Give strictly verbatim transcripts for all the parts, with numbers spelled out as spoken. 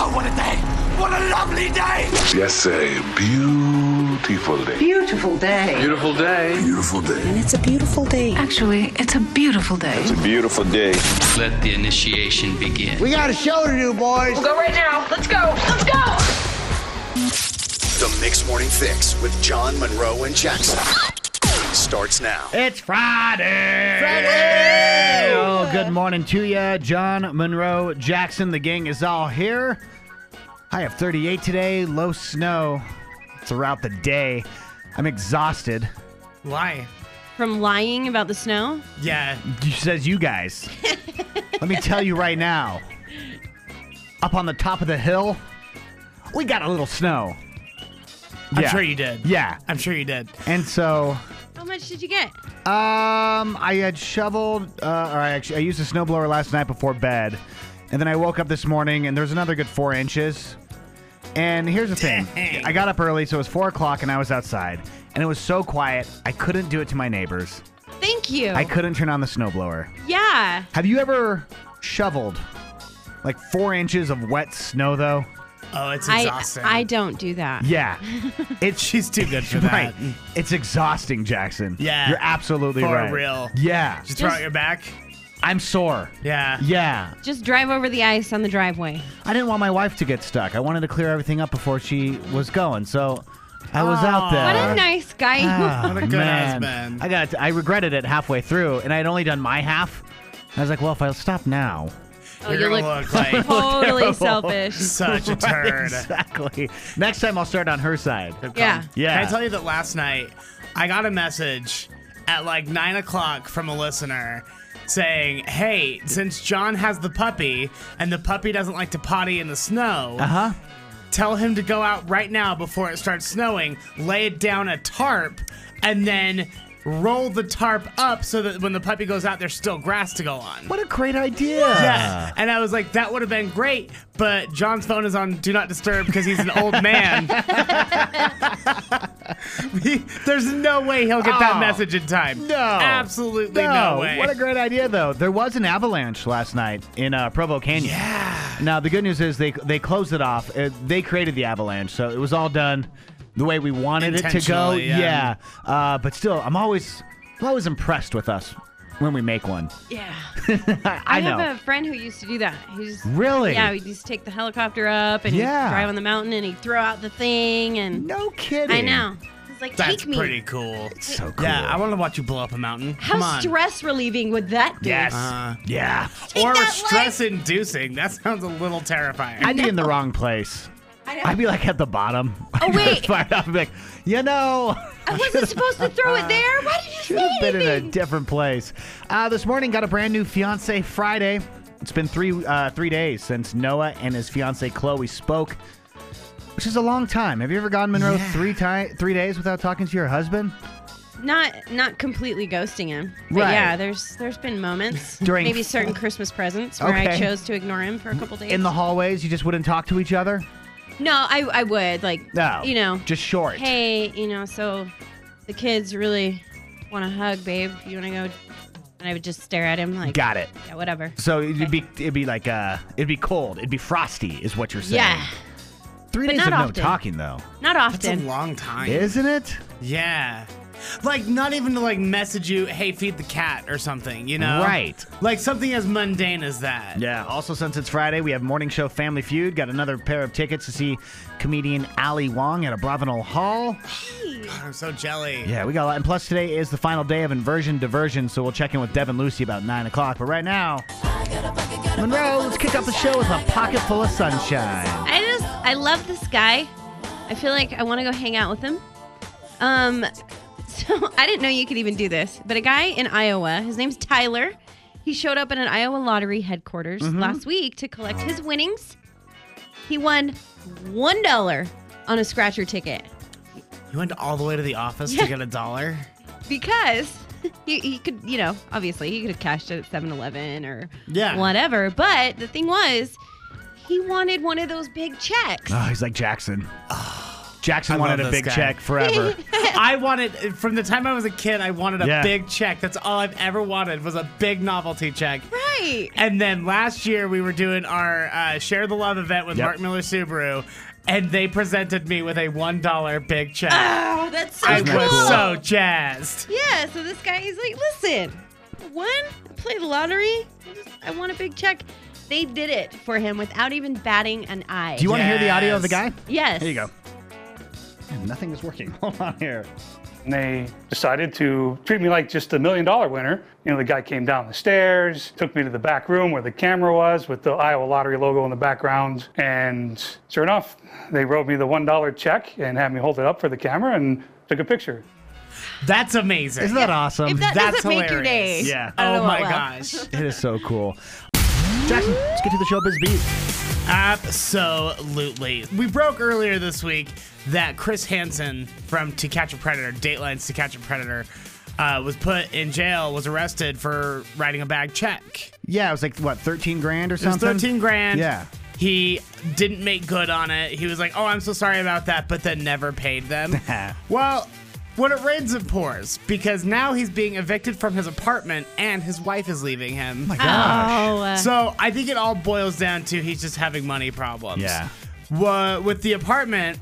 Oh, what a day! What a lovely day! Yes, a beautiful day. Beautiful day. Beautiful day. Beautiful day. And it's a beautiful day. Actually, it's a beautiful day. It's a beautiful day. Let the initiation begin. We got a show to do, boys. We'll go right now. Let's go. Let's go. The Mixed Morning Fix with John, Monroe, and Jackson starts now. It's Friday. Friday. Oh, good morning to you, John, Monroe, Jackson. The gang is all here. High of thirty-eight today. Low snow throughout the day. I'm exhausted. Why? From lying about the snow? Yeah. Says you guys. Let me tell you right now. Up on the top of the hill, we got a little snow. I'm Yeah. sure you did. Yeah. I'm sure you did. And so... How much did you get? Um, I had shoveled, uh, or I actually, I used a snowblower last night before bed. And then I woke up this morning, and there's another good four inches. And here's the thing. Dang. I got up early, so it was four o'clock, and I was outside. And it was so quiet, I couldn't do it to my neighbors. Thank you. I couldn't turn on the snowblower. Yeah. Have you ever shoveled like four inches of wet snow, though? Oh, it's I, exhausting. I don't do that. Yeah. It's She's too good for right. that. It's exhausting, Jackson. Yeah. You're absolutely For right. real. Yeah. Just throw Just- out your back. I'm sore. Yeah. Yeah. Just drive over the ice on the driveway. I didn't want my wife to get stuck. I wanted to clear everything up before she was going, so I was out there. What a nice guy. Ah, What a good man. husband. I got. I regretted it halfway through, and I had only done my half. I was like, well, if I stop now, Oh, You're you going to look look like totally selfish. such a Right, turd. exactly. Next time I'll start on her side. Yeah. Yeah. Can I tell you that last night I got a message at like nine o'clock from a listener saying, hey, since John has the puppy and the puppy doesn't like to potty in the snow, Uh huh. tell him to go out right now before it starts snowing, lay it down a tarp, and then roll the tarp up so that when the puppy goes out, there's still grass to go on. What a great idea. Yeah. And I was like, that would have been great, but John's phone is on Do Not Disturb because he's an old man. He- There's no way he'll get that Oh, message in time. No. Absolutely no, way. What a great idea, though. There was an avalanche last night in uh, Provo Canyon. Yeah. Now, the good news is they they closed it off. Uh, they created the avalanche, so it was all done the way we wanted it to go. Intentionally, yeah. Uh, but still, I'm always I'm always impressed with us when we make one. Yeah. I, I, know. have a friend who used to do that. He just, Really? Yeah, he'd just take the helicopter up and Yeah. he'd drive on the mountain and he'd throw out the thing. And No kidding. I know. He's like, That's take me. pretty cool. So cool. Yeah, I want to watch you blow up a mountain. How Come on. stress relieving would that be? Yes. Uh, yeah. or that stress inducing. That sounds a little terrifying. I'd be in the wrong place. I know. I'd be like at the bottom. Oh, wait. Fired up and be like, you know. I wasn't supposed to throw it there. Why did you Should say have been in a anything? different place. Uh, this morning, got a brand new Fiance Friday. It's been three uh, three days since Noah and his fiance Chloe spoke, which is a long time. Have you ever gone, Monroe, Yeah. three ti- three days without talking to your husband? Not not completely ghosting him. But Right. yeah, there's there's been moments. During- maybe certain Christmas presents where I Okay. chose to ignore him for a couple days. In the hallways, you just wouldn't talk to each other? No, I I would like No. you know. Just short. Hey, you know, so the kids really want a hug, babe. You want to go? And I would just stare at him like, Got it. yeah, whatever. So it'd be it'd be like uh it'd be cold. It'd be frosty, is what you're saying. Yeah, Three but days not of no often. talking, though. not That's a often. long time. Isn't it? Yeah. Like, not even to, like, message you, hey, feed the cat or something, you know? Right. Like, something as mundane as that. Yeah. Also, since it's Friday, we have morning show Family Feud. Got another pair of tickets to see comedian Ali Wong at a Bravenel Hall. God, I'm so jelly. Yeah, we got a lot. And plus, today is the final day of Inversion Diversion, so we'll check in with Devin Lucy about nine o'clock. But right now, Monroe, let's kick off the show with a pocket full of sunshine. I just I love this guy. I feel like I want to go hang out with him. Um, so I didn't know you could even do this, but a guy in Iowa, his name's Tyler. He showed up at an Iowa lottery headquarters Mm-hmm. last week to collect his winnings. He won one dollar on a scratcher ticket You went all the way to the office Yeah. to get a dollar? because he, he could, you know, obviously he could have cashed it at seven eleven or Yeah. whatever. But the thing was, he wanted one of those big checks. Oh, he's like Jackson. Jackson I wanted love a this big guy. check forever. I wanted, from the time I was a kid, I wanted a Yeah. big check. That's all I've ever wanted was a big novelty check. Right. And then last year we were doing our uh, Share the Love event with Yep. Mark Miller Subaru, and they presented me with a one dollar big check. Oh, that's so I cool. was so jazzed. Yeah, so this guy is like, listen, one, play the lottery. I, just, I want a big check. They did it for him without even batting an eye. Do you want to hear the audio of the Yes. guy? Yes. Here you go. Man, nothing is working. Hold on here. And they decided to treat me like just a million dollar winner. You know, the guy came down the stairs, took me to the back room where the camera was with the Iowa Lottery logo in the background. And sure enough, they wrote me the one dollar check and had me hold it up for the camera and took a picture. That's amazing. Isn't that awesome? If that That's doesn't make your day. hilarious. Yeah. I don't Oh know my what will. gosh. It is so cool. Jackson, let's get to the showbiz beat. Absolutely. We broke earlier this week that Chris Hansen from To Catch a Predator, Dateline's To Catch a Predator, uh, was put in jail, was arrested for writing a bad check. Yeah, it was like, what, thirteen grand or It was something? thirteen grand. Yeah. He didn't make good on it. He was like, oh, I'm so sorry about that, but then never paid them. Well, when it rains, it pours, because now he's being evicted from his apartment and his wife is leaving him. Oh my gosh. Oh, uh, So I think it all boils down to he's just having money problems. Yeah. Wha- with the apartment,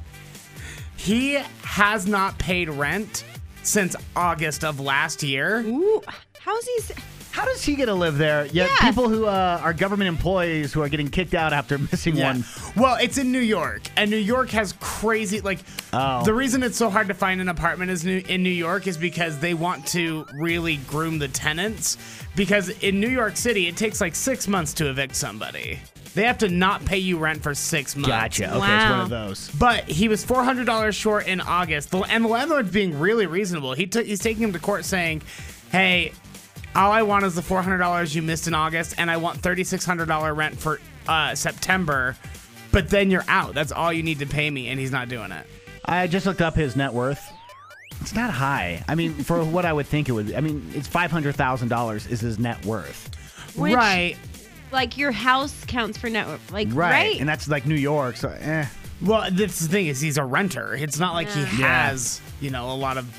he has not paid rent since August of last year. ooh, how's he? s- How does he get to live there? Yet Yeah. people who uh, are government employees who are getting kicked out after missing Yeah. one. Well, it's in New York, and New York has crazy like. Oh. The reason it's so hard to find an apartment is new, in New York is because they want to really groom the tenants. Because in New York City, it takes like six months to evict somebody. They have to not pay you rent for six months. Gotcha. Okay, it's one Wow. of those. But he was four hundred dollars short in August, The- and the landlord's being really reasonable. He took he's taking him to court saying, "Hey, all I want is the four hundred dollars you missed in August, and I want thirty-six hundred dollars rent for uh, September, but then you're out. That's all you need to pay me," and he's not doing it. I just looked up his net worth. It's not high. I mean, for what I would think it would be. I mean, it's five hundred thousand dollars is his net worth. Which, Right. Like your house counts for network. Like Right. right. And that's like New York, so eh. Well, that's the thing is he's a renter. It's not like he Yeah. has, you know, a lot of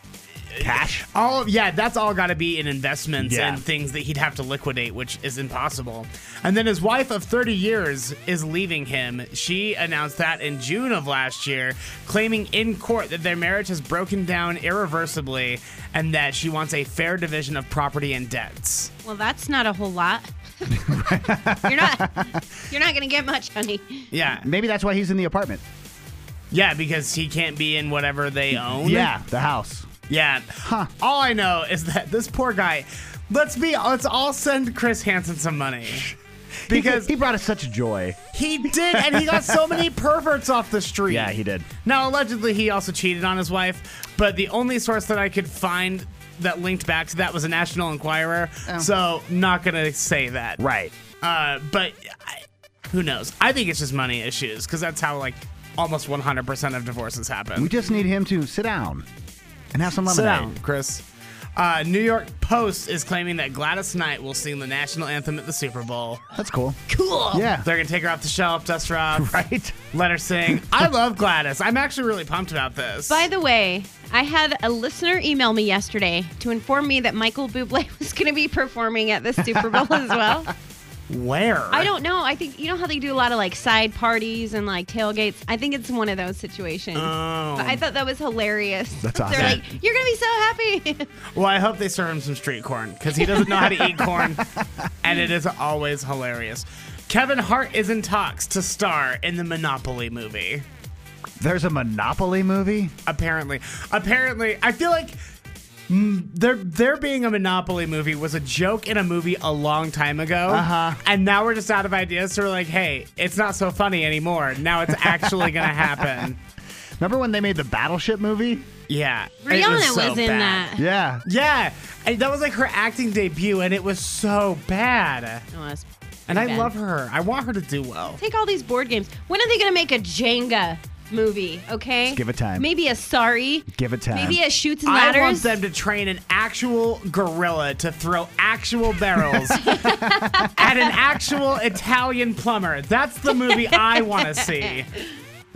Cash? all. Yeah, that's all got to be in investments Yeah. and things that he'd have to liquidate, which is impossible. And then his wife of thirty years is leaving him. She announced that in June of last year, claiming in court that their marriage has broken down irreversibly and that she wants a fair division of property and debts. Well, that's not a whole lot. you're not. You're not gonna get much, honey. Yeah, Maybe that's why he's in the apartment. yeah, because he can't be in whatever they own. Yeah, the house. Yeah. All I know is that this poor guy. Let's be. Let's all send Chris Hansen some money. Because he, he brought us such joy. he did, and he got so many perverts off the street. Yeah, he did. Now, allegedly, he also cheated on his wife, but the only source that I could find that linked back to that was a National Enquirer. So, not gonna say that. Right. Uh, but I, who knows? I think it's just money issues because that's how like almost one hundred percent of divorces happen. We just need him to sit down and have some Sit lemonade. down, Chris. Uh, New York Post is claiming that Gladys Knight will sing the national anthem at the Super Bowl. That's cool. Cool. Yeah. They're gonna take her off the shelf, dust her off, Right? let her sing. I love Gladys. I'm actually really pumped about this. By the way, I had a listener email me yesterday to inform me that Michael Bublé was going to be performing at the Super Bowl as well. Where? I don't know. I think you know how they do a lot of like side parties and like tailgates. I think it's one of those situations. Oh. But I thought that was hilarious. That's They're awesome. like, "You're gonna be so happy." Well, I hope they serve him some street corn because he doesn't know how to eat corn, and it is always hilarious. Kevin Hart is in talks to star in the Monopoly movie. There's a Monopoly movie? Apparently, apparently, I feel like mm, there there being a Monopoly movie was a joke in a movie a long time ago, Uh-huh. and now we're just out of ideas. So we're like, hey, it's not so funny anymore. Now it's actually gonna happen. Remember when they made the Battleship movie? Yeah, it Rihanna was, so in bad. that. Yeah. Yeah, and that was like her acting debut, and it was so bad. It was And I pretty bad. love her. I want her to do well. Take all these board games. When are they gonna make a Jenga movie? Okay, give it time. Maybe a Sorry. Give it time. Maybe a Shoots and I Ladders. want them to train an actual gorilla to throw actual barrels at an actual Italian plumber. That's the movie I want to see.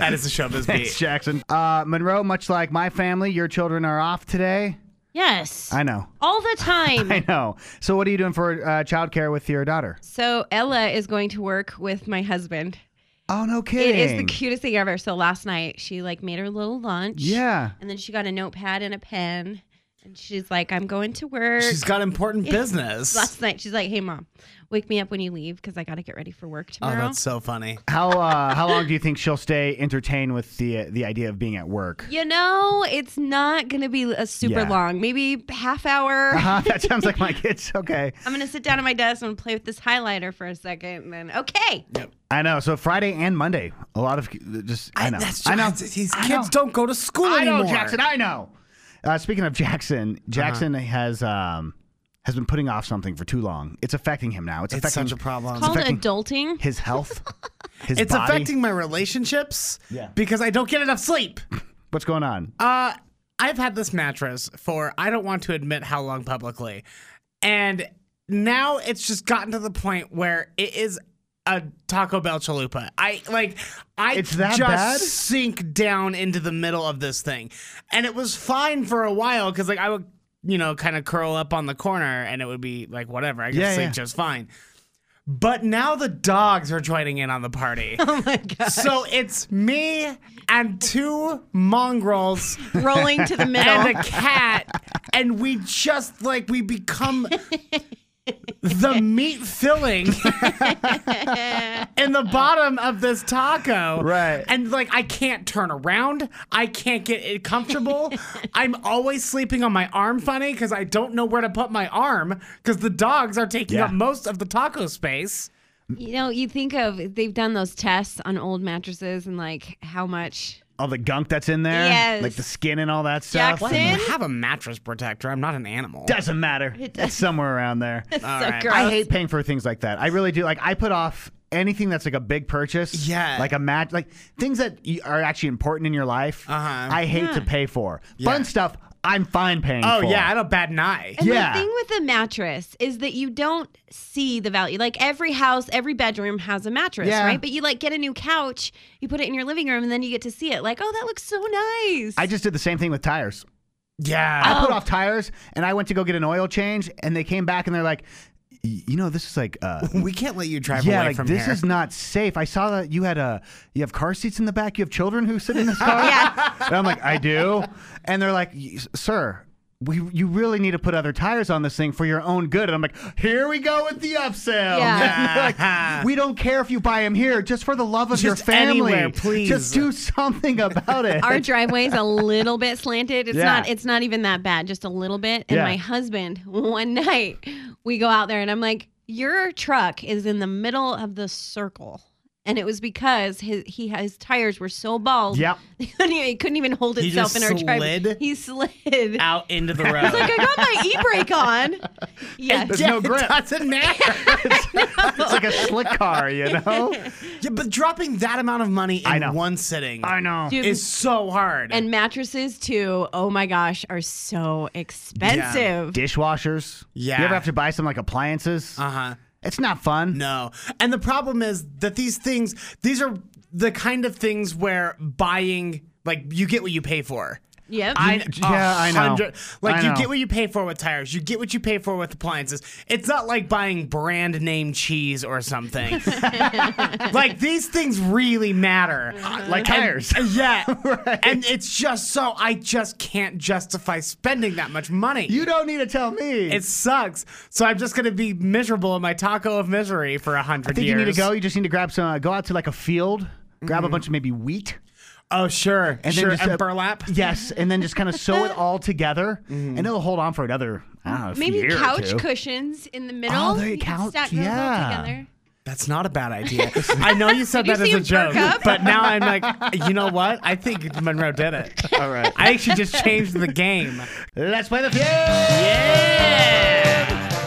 That is the showbiz Thanks, beat. Jackson. Uh, Monroe, much like my family, your children are off today. Yes. I know. All the time. I know. So what are you doing for uh, childcare with your daughter? So Ella is going to work with my husband. Oh, no kidding. It is the cutest thing ever. So last night she like made her little lunch. Yeah. And then she got a notepad and a pen. And she's like, I'm going to work. She's got important business. Last night she's like, hey mom, wake me up when you leave because I got to get ready for work Oh, tomorrow. that's so funny. How uh, how long do you think she'll stay entertained with the uh, the idea of being at work? You know, it's not going to be a super Yeah. long. Maybe half hour. Uh-huh, that sounds like my kids. Okay. I'm going to sit down at my desk and play with this highlighter for a second. And then, okay. I know. So Friday and Monday, a lot of just I know. That's I know. These I kids know. don't go to school I anymore. know, Jackson. I know. Uh, speaking of Jackson, Jackson Uh-huh. has um, has been putting off something for too long. It's affecting him now. It's, It's affecting such a problem. Called affecting adulting. his health. His It's body. affecting my relationships Yeah. because I don't get enough sleep. What's going on? Uh, I've had this mattress for, I don't want to admit how long publicly. And now it's just gotten to the point where it is a Taco Bell chalupa. I like I It's that just bad? sink down into the middle of this thing. And it was fine for a while because like I would, you know, kind of curl up on the corner and it would be like whatever. I could Yeah, sleep yeah. just fine. But now the dogs are joining in on the party. Oh my God. So it's me and two mongrels Rolling to the middle. and a cat, and we just like we become the meat filling in the bottom of this taco. Right. And like I can't turn around. I can't get it comfortable. I'm always sleeping on my arm funny because I don't know where to put my arm because the dogs are taking Yeah. up most of the taco space. You know, you think of, they've done those tests on old mattresses and like how much. All the gunk that's in there, Yes. like the skin and all that stuff. Jackson? I have a mattress protector. I'm not an animal. Doesn't matter. It does. It's somewhere around there. It's All so right. gross. I hate paying for things like that. I really do. Like I put off anything that's like a big purchase. Yeah. Like a mat, like things that y- are actually important in your life. Uh-huh. I hate Yeah. to pay for. Yeah. Fun stuff. I'm fine paying Oh for. yeah, I don't bat an eye. And Yeah. the thing with the mattress is that you don't see the value. Like every house, every bedroom has a mattress, Yeah. right? But you like get a new couch, you put it in your living room, and then you get to see it. Like, oh, that looks so nice. I just did the same thing with tires. Yeah. I put Oh. off tires and I went to go get an oil change and they came back and they're like, "Y- you know, this is like, uh, We can't let you drive yeah, away like from this here. is not safe. I saw that you had a, you have car seats in the back. You have children who sit in this car. Yeah. And I'm like, I do. And they're like, "Y- sir, we, you really need to put other tires on this thing for your own good. And I'm like, here we go with the upsell. Yeah. And they're like, we don't care if you buy them here, just for the love of your Just family. anywhere, please. Just do something about it. Our driveway's a little bit slanted. It's Yeah. not it's not even that bad, just a little bit. And Yeah. my husband, one night, we go out there and I'm like, your truck is in the middle of the circle. And it was because his he his tires were so bald. Yep. He couldn't even, it couldn't even hold He itself just in our driveway. slid? He slid. out into the road. It's like I got my e-brake on. Yeah. There's no grip. It doesn't matter. It's like a slick car, you know? yeah, but dropping that amount of money I know. in one sitting I know. Dude, is so hard. and mattresses too, oh my gosh, are so expensive. Dishwashers. Yeah. You ever have to buy some like appliances? uh huh. It's not fun. No. And the problem is that these things, these are the kind of things where buying, like, you get what you pay for. Yep. I, Yeah, I know. hundred- Like, I you know. get what you pay for with tires. You get what you pay for with appliances. It's not like buying brand name cheese or something. Like, these things really matter. Like tires. And- yeah. And it's just so, I just can't justify spending that much money. You don't need to tell me. It sucks. So I'm just going to be miserable in my taco of misery for a I hundred think years. you need to go. You just need to grab some, uh, go out to like a field, grab a bunch of maybe wheat. Oh, sure. And sure. then just and uh, burlap. Yes, and then just kind of sew it all together, and it'll hold on for another, I don't know, a Maybe year or couch two. cushions in the middle. Oh, there you You can couch- stack those all yeah. together. That's not a bad idea. I know you said Did that you as see a him perk joke, up? but now I'm like, you know what? I think Monroe did it. All right, I actually just changed the game. let's play the feud. Yeah.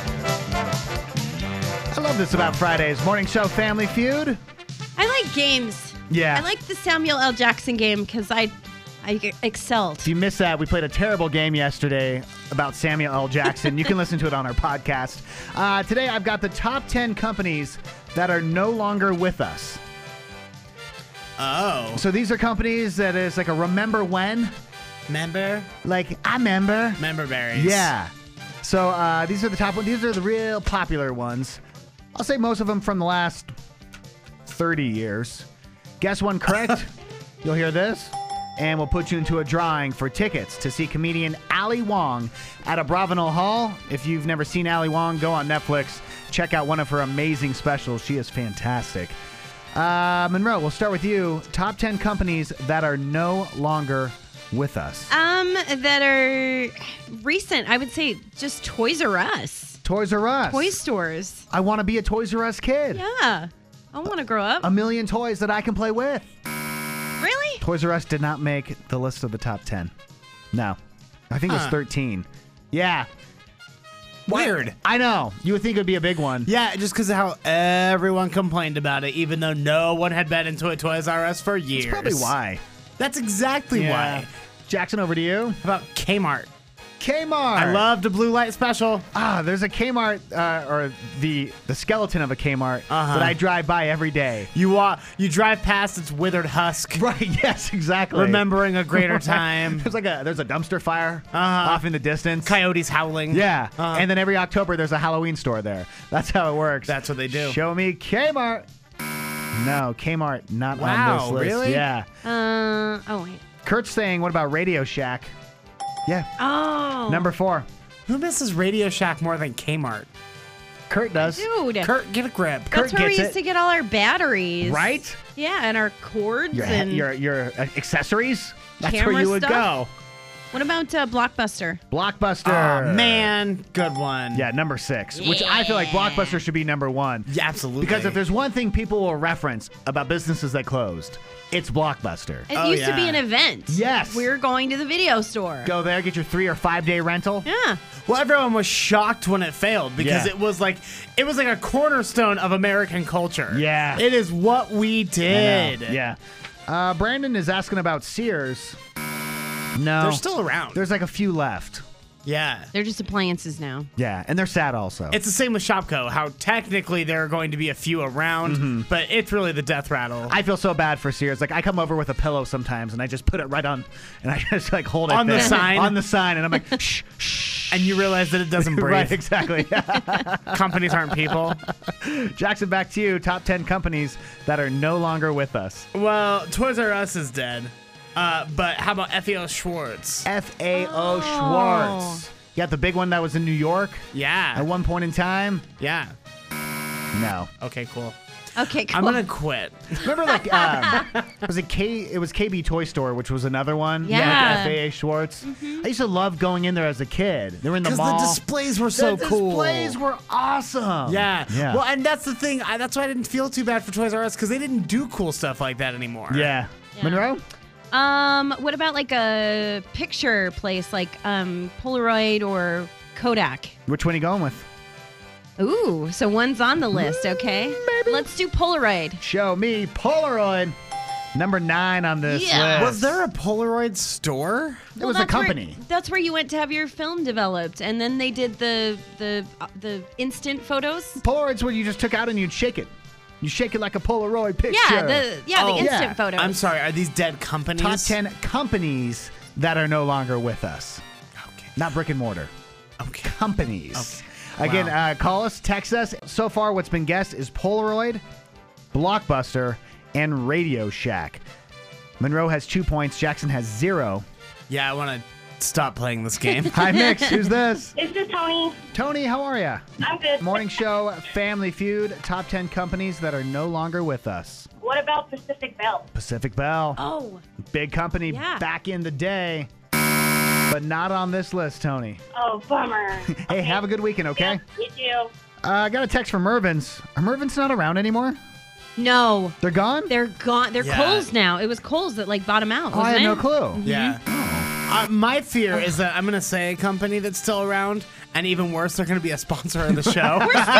I love this about Fridays. Morning show family feud. I like games. Yeah. I like the Samuel L. Jackson game because I, I excelled. If you missed that, we played a terrible game yesterday about Samuel L. Jackson. You can listen to it on our podcast. Uh, today, I've got the top ten companies that are no longer with us. Oh. So these are companies that is like a remember when? Member? Like, I remember. Member berries. Yeah. So uh, these are the top ones. These are the real popular ones. I'll say most of them from the last thirty years. Guess one correct. You'll hear this. And we'll put you into a drawing for tickets to see comedian Ali Wong at Abravanel Hall. If you've never seen Ali Wong, go on Netflix. Check out one of her amazing specials. She is fantastic. Uh, Monroe, we'll start with you. Top ten companies that are no longer with us. Um, that are recent. I would say just Toys R Us. Toys R Us. Toy stores. I want to be a Toys R Us kid. Yeah. I want to grow up. A million toys that I can play with. Really? Toys R Us did not make the list of the top ten. No. I think it was Huh. thirteen. Yeah. Weird. I know. You would think it would be a big one. Yeah, just because of how everyone complained about it, even though no one had been into a Toys R Us for years. That's probably why. That's exactly Yeah. why. Jackson, over to you. How about Kmart? Kmart. I loved a blue light special. Ah, there's a Kmart, uh, or the the skeleton of a Kmart Uh-huh. that I drive by every day. You walk, you drive past its withered husk, Right, yes, exactly. remembering a greater time. There's like a there's a dumpster fire Uh-huh. off in the distance. Coyotes howling. Yeah, Uh-huh. and then every October there's a Halloween store there. That's how it works. That's what they do. Show me Kmart. No, Kmart not Wow, on this list. really? Yeah. Uh, oh, wait. Kurt's saying, what about Radio Shack? Yeah. Oh. Number four. Who misses Radio Shack more than Kmart? Kurt does. Dude. Kurt, get a grip. Kurt That's where we gets used it. to get all our batteries. Right? Yeah, and our cords Your and your your uh, accessories. That's where camera you would stuff? go. What about uh, Blockbuster? Blockbuster. Oh, man. Good one. Yeah, number six. Which I feel like Blockbuster should be number one. Yeah, absolutely. Because if there's one thing people will reference about businesses that closed, it's Blockbuster. It Oh, used to be yeah. an event. Yes. We were going to the video store. Go there, get your three or five day rental. Yeah. Well, everyone was shocked when it failed because Yeah. it was like it was like a cornerstone of American culture. Yeah. It is what we I did. know. Yeah. Uh, Brandon is asking about Sears. No. They're still around. There's like a few left. yeah. They're just appliances now. Yeah, and they're sad also. It's the same with Shopko, how technically there are going to be a few around, but it's really the death rattle. I feel so bad for Sears. Like I come over with a pillow sometimes, and I just put it right on, and I just like hold it On the there. sign? on the sign, and I'm like, shh, shh. and you realize that it doesn't breathe. Right, exactly. Companies aren't people. Jackson, back to you. Top ten companies that are no longer with us. Well, Toys R Us is dead. Uh, but how about F A O Schwartz? F A O Schwartz. You got the big one that was in New York Yeah. at one point in time. Yeah. No. Okay, cool. Okay, cool. I'm gonna quit. Remember, like, um, was it K? It was K B Toy Store, which was another one. Yeah. Like F A A Schwartz. I used to love going in there as a kid. They were in the Because mall. the displays were so the cool. displays were awesome. Yeah. Yeah. Well, and that's the thing. I, that's why I didn't feel too bad for Toys R Us because they didn't do cool stuff like that anymore. Yeah. Yeah. Monroe? Um, what about like a picture place like um Polaroid or Kodak? Which one are you going with? Ooh, so one's on the list, okay? Let's do Polaroid. Show me Polaroid. Number nine on this Yeah. list. Was there a Polaroid store? It was a that's where- company. that's where you went to have your film developed, and then they did the the uh, the instant photos. Polaroid's what you just took out and you'd shake it. You shake it like a Polaroid picture. Yeah, the yeah Oh. the instant Yeah. photos. I'm sorry. Are these dead companies? Top ten companies that are no longer with us. Okay. Not brick and mortar. Okay. Companies. Okay. Again, Wow. uh, call us, text us. So far, what's been guessed is Polaroid, Blockbuster, and Radio Shack. Monroe has two points. Jackson has zero. Yeah, I want to stop playing this game. Hi, Mix. Who's this? This is Tony. Tony, how are you? I'm good. Morning show, Family Feud, top ten companies that are no longer with us. What about Pacific Bell? Pacific Bell, oh, big company Yeah. back in the day, but not on this list, Tony. Oh, bummer. Hey, have a good weekend, okay? You too. Uh, I got a text from Mervin's. Are Mervin's not around anymore? no, They're gone? they're gone. They're Yeah. Kohl's now. It was Kohl's that like bought them out. Oh, I wasn't had no it? clue. Yeah. Uh, my fear is that I'm going to say a company that's still around, and even worse, they're going to be a sponsor of the show.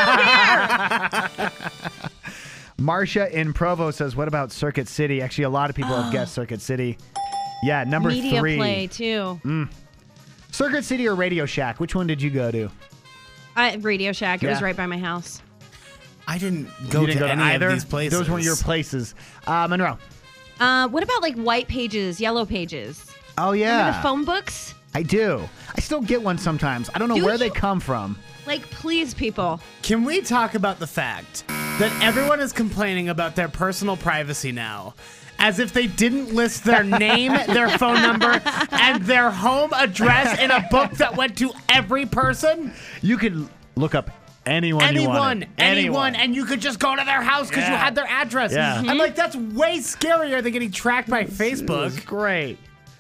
Marcia in Provo says, what about Circuit City? Actually, a lot of people have guessed Circuit City. Yeah, number Media three. Play too. Circuit City or Radio Shack? Which one did you go to? I, Radio Shack. It was Yeah. right by my house. I didn't go you didn't to go any to either? of these places. Those weren't your places. Uh, Monroe. Uh, what about like white pages, yellow pages? Oh, yeah. Remember the phone books? I do. I still get one sometimes. I don't know Do where you? they come from. Like, please, people. Can we talk about the fact that everyone is complaining about their personal privacy now? As if they didn't list their name, their phone number, and their home address in a book that went to every person? You could look up anyone you Anyone, wanted. anyone, and you could just go to their house because you Yeah. had their address. Yeah. I'm like, that's way scarier than getting tracked by Facebook. Great.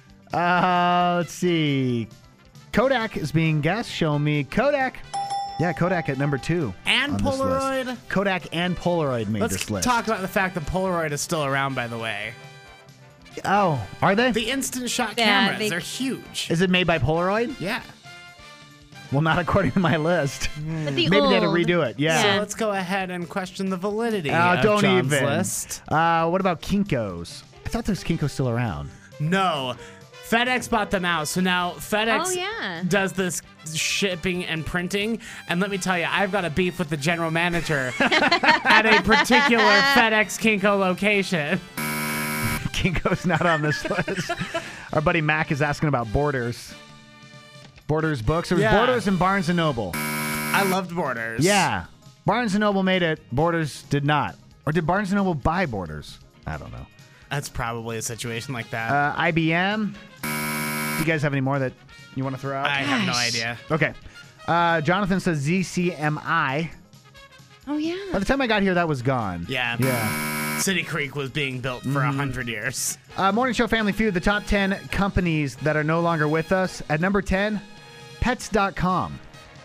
Uh, let's see. Kodak is being guessed. Show me Kodak. Yeah, Kodak at number two. And on this list. Polaroid. Kodak and Polaroid made Let's this list. talk about the fact that Polaroid is still around, by the way. Oh, are they? The instant shot Yeah, cameras, they- they, are huge. Is it made by Polaroid? Yeah. Well, not according to my list. But the Maybe old, they had to redo it. Yeah. So let's go ahead and question the validity Uh, of don't John's even. list. Uh, what about Kinko's? I thought there's Kinko's still around. No. FedEx bought them out, so now FedEx Oh, yeah. does this shipping and printing. And let me tell you, I've got a beef with the general manager at a particular FedEx Kinko location. Kinko's not on this list. Our buddy Mac is asking about Borders. Borders books. There was Yeah. Borders and Barnes and Noble. I loved Borders. Yeah. Barnes and Noble made it. Borders did not. Or did Barnes and Noble buy Borders? I don't know. That's probably a situation like that. Uh, I B M. Do you guys have any more that you want to throw out? I have no Gosh. idea. Okay. Uh, Jonathan says Z C M I. Oh, yeah. By the time I got here, that was gone. Yeah. Yeah. City Creek was being built for a hundred years. Uh, Morning Show Family Feud, the top ten companies that are no longer with us. At number ten, pets dot com.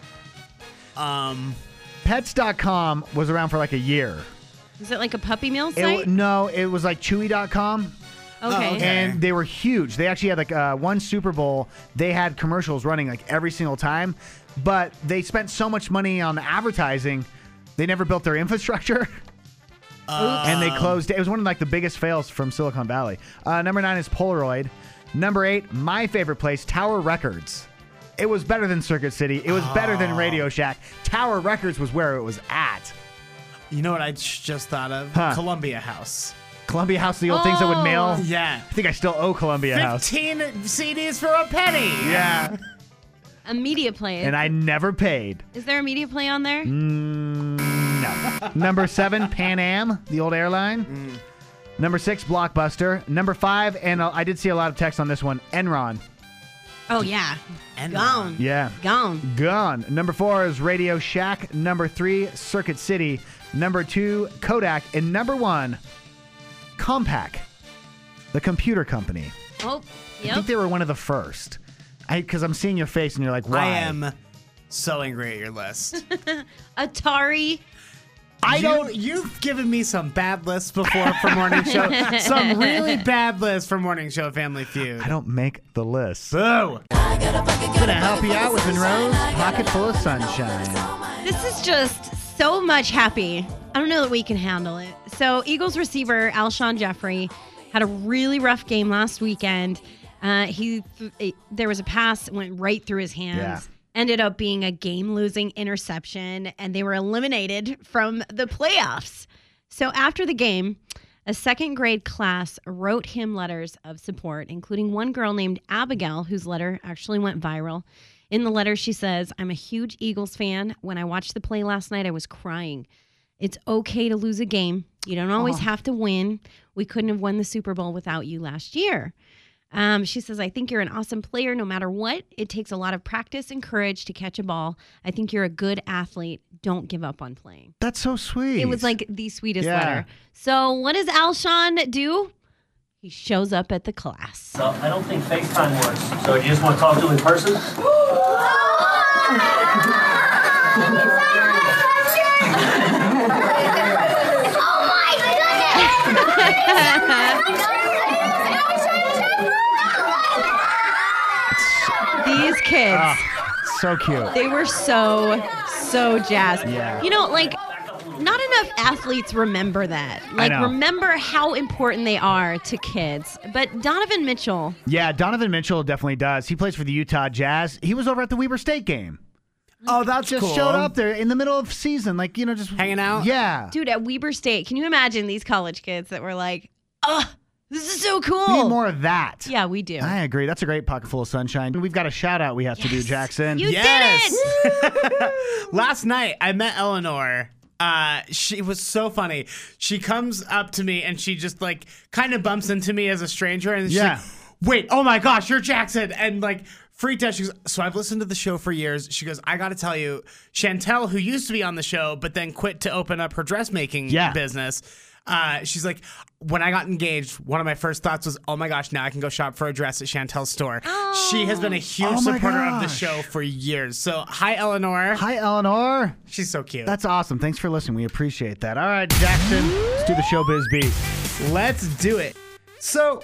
Um, pets dot com was around for like a year. Is it like a puppy mill It, site? w- no, it was like chewy dot com. okay. okay. And they were huge. They actually had like uh, one Super Bowl. They had commercials running like every single time, but they spent so much money on advertising, they never built their infrastructure. And they closed. It was one of like the biggest fails from Silicon Valley. Uh, number nine is Polaroid. Number eight, my favorite place, Tower Records. It was better than Circuit City. It was better than Radio Shack. Tower Records was where it was at. You know what I just thought of? Huh. Columbia House. Columbia House, the old things that would mail. Oh. Yeah. I think I still owe Columbia House. fifteen C Ds for a penny. Yeah. A media play. And I never paid. Is there a media play on there? Mm, no. Number seven, Pan Am, the old airline. Mm. Number six, Blockbuster. Number five, and uh, I did see a lot of text on this one, Enron. Oh, yeah. And Gone. Yeah. Gone. Gone. Number four is Radio Shack. Number three, Circuit City. Number two, Kodak. And number one, Compaq, the computer company. Oh, I yep. think they were one of the first. Because I'm seeing your face and you're like, why? I am so angry at your list. Atari. I don't. You've given me some bad lists before for morning show. Some really bad lists for morning show Family Feud. I don't make the list. Boo. Gonna help you out with Monroe's Pocket Full of Sunshine. This is just so much happy. I don't know that we can handle it. So, Eagles receiver Alshon Jeffrey had a really rough game last weekend. Uh, he th- there was a pass that went right through his hands. Yeah. Ended up being a game-losing interception, and they were eliminated from the playoffs. So after the game, a second grade class wrote him letters of support, including one girl named Abigail, whose letter actually went viral. In the letter, she says, "I'm a huge Eagles fan. When I watched the play last night, I was crying. It's okay to lose a game. You don't always Aw. have to win. We couldn't have won the Super Bowl without you last year." Um, she says, "I think you're an awesome player no matter what. It takes a lot of practice and courage to catch a ball. I think you're a good athlete. Don't give up on playing." That's so sweet. It was like the sweetest Yeah. letter. So what does Alshon do? He shows up at the class. So I don't think FaceTime works. So you just want to talk to him in person? These kids, Ah, so cute. they were so, so jazzed. Yeah. You know, like, not enough athletes remember that. Like, know. remember how important they are to kids. But Donovan Mitchell, Yeah, Donovan Mitchell definitely does. He plays for the Utah Jazz. He was over at the Weber State game. Oh, that's Just cool. showed up there in the middle of season, like, you know, just Hanging out? Yeah. dude, at Weber State, can you imagine these college kids that were like, "Ugh, This is so cool. We need more of that. Yeah, we do. I agree. That's a great pocket full of sunshine. We've got a shout out we have to do, Jackson. You Yes. did it. Last night, I met Eleanor. Uh, she was so funny. She comes up to me and she just like kind of bumps into me as a stranger, and she's Yeah. like, "Wait, oh my gosh, you're Jackson!" And like freaked out. She goes, "So I've listened to the show for years." She goes, "I got to tell you, Chantel, who used to be on the show but then quit to open up her dressmaking Yeah. business." Uh, she's like, when I got engaged, one of my first thoughts was, oh my gosh, now I can go shop for a dress at Chantel's store. She has been a huge Oh my supporter of the gosh. show for years. So, hi, Eleanor. Hi, Eleanor. She's so cute. That's awesome. Thanks for listening. We appreciate that. All right, Jackson, let's do the showbiz beat. Let's do it. So,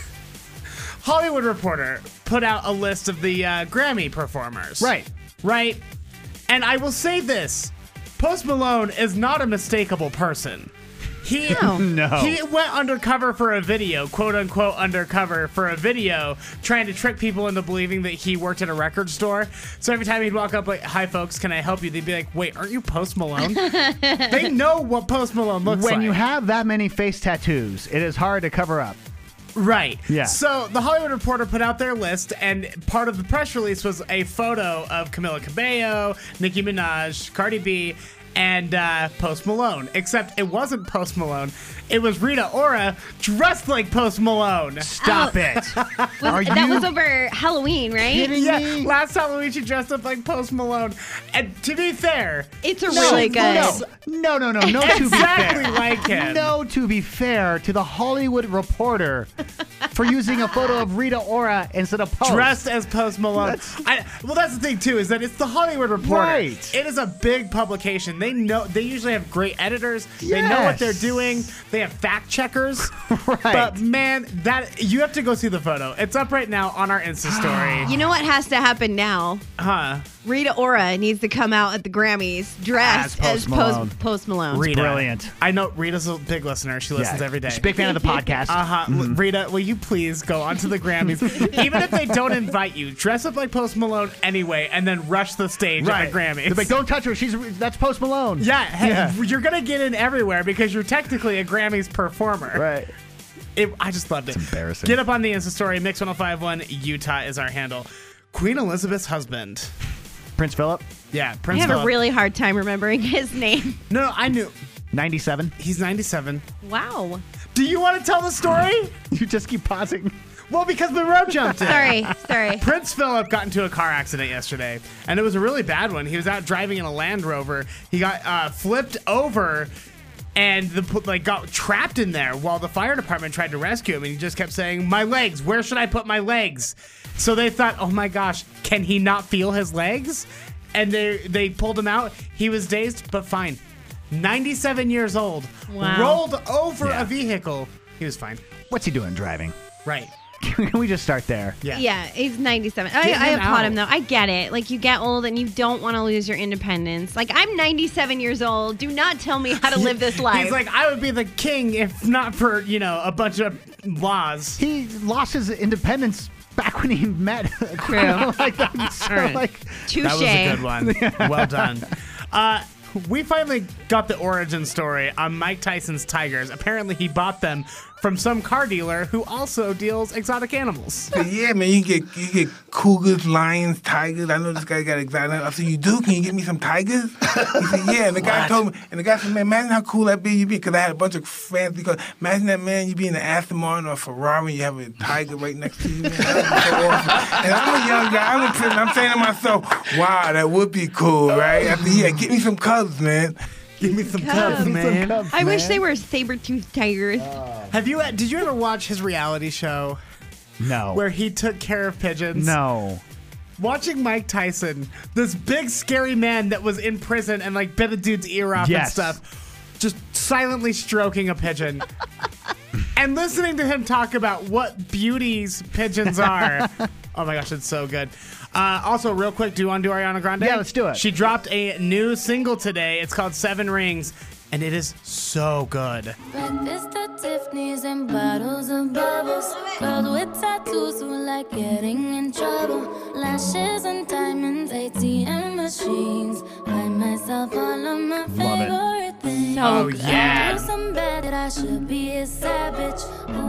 Hollywood Reporter put out a list of the uh, Grammy performers. Right. Right. And I will say this. Post Malone is not a mistakable person. He, No. he went undercover for a video, quote unquote undercover for a video, trying to trick people into believing that he worked at a record store. So every time he'd walk up like, "Hi folks, can I help you?" They'd be like, "Wait, aren't you Post Malone?" They know what Post Malone looks like. When you have that many face tattoos, it is hard to cover up. Right. Yeah. So the Hollywood Reporter put out their list, and part of the press release was a photo of Camila Cabello, Nicki Minaj, Cardi B, and uh, Post Malone. Except it wasn't Post Malone. It was Rita Ora dressed like Post Malone. Stop Oh. it. Was- Are that you was over Halloween, right? kidding Yeah, me? last Halloween she dressed up like Post Malone. And to be fair, It's a No, really good. No, no, no, no, no. To be exactly fair. like him. No, to be fair to the Hollywood Reporter for using a photo of Rita Ora instead of Post. Dressed as Post Malone. That's- I, well, that's the thing too, is that it's the Hollywood Reporter. Right. It is a big publication. They know. They usually have great editors. They know what Yes. they're doing. They have fact checkers. Right. But man, that you have to go see the photo. It's up right now on our Insta story. You know what has to happen now? Huh? Rita Ora needs to come out at the Grammys dressed As as Post Post Malone. Post, Malone. Rita. brilliant. I know Rita's a big listener. She listens Yeah. every day. She's a big fan of the podcast. Uh huh. Rita, will you please go onto the Grammys? Even if they don't invite you, dress up like Post Malone anyway, and then rush the stage Right. at the Grammys. They're like, don't touch her. She's that's Post Malone. Yeah, hey, Yeah. you're gonna get in everywhere because you're technically a Grammys performer. Right. It, I just loved it. It's embarrassing. Get up on the Insta story. Mix one oh five one Utah is our handle. Queen Elizabeth's husband. Prince Philip, Yeah, I Prince have Philip. a really hard time remembering his name. no, no, I knew. ninety-seven. He's ninety-seven. Wow. Do you want to tell the story? You just keep pausing. Well, because Monroe jumped in. Sorry, sorry. Prince Philip got into a car accident yesterday, and it was a really bad one. He was out driving in a Land Rover. He got uh, flipped over and the like got trapped in there while the fire department tried to rescue him, and he just kept saying, "My legs, where should I put my legs?" So they thought, "Oh my gosh, can he not feel his legs?" And they they pulled him out. He was dazed but fine. ninety-seven years old. Wow. Rolled over Yeah. a vehicle. He was fine. What's he doing driving? Right. Can we just start there? Yeah. Yeah, he's ninety-seven. I, Get I him applaud out. him though. I get it. Like you get old and you don't want to lose your independence. Like I'm ninety-seven years old. Do not tell me how to live this life. He's like, I would be the king if not for, you know, a bunch of laws. He lost his independence back when he met. True. like that. So, All right. like, touche. That was a good one. Well done. Uh, we finally got the origin story on Mike Tyson's tigers. Apparently, he bought them from some car dealer who also deals exotic animals. So yeah, man, you get you get cougars, lions, tigers. I know this guy got exotic. I said, you do? Can you get me some tigers? He said, yeah. And the guy told me, and the guy said, man, imagine how cool that be you be, because I had a bunch of fancy cars. Imagine that, man, you be in an Aston Martin or a Ferrari, you have a tiger right next to you, man. That would be so awesome. And I'm a young guy. I'm, a, I'm saying to myself, wow, that would be cool, right? I said, yeah, get me some cubs, man. Give me some cubs, Cubs. man. Cubs, I wish man. they were saber-toothed tigers. Have you? Did you ever watch his reality show No. where he took care of pigeons? No. Watching Mike Tyson, this big scary man that was in prison and like bit a dude's ear off and Yes. stuff, just silently stroking a pigeon. And listening to him talk about what beauties pigeons are. Oh my gosh, it's so good. Uh, also, real quick, do you want to do Ariana Grande? Yeah, let's do it. She dropped a new single today. It's called Seven Rings, and it is so good. Breakfast at Tiffany's and bottles of bubbles. Girls with tattoos who like getting in trouble. Lashes and diamonds, A T M machines. Buy myself all of my Love it. favorite things. So Oh, good. yeah. I do some bad that I should be a savage. Who would've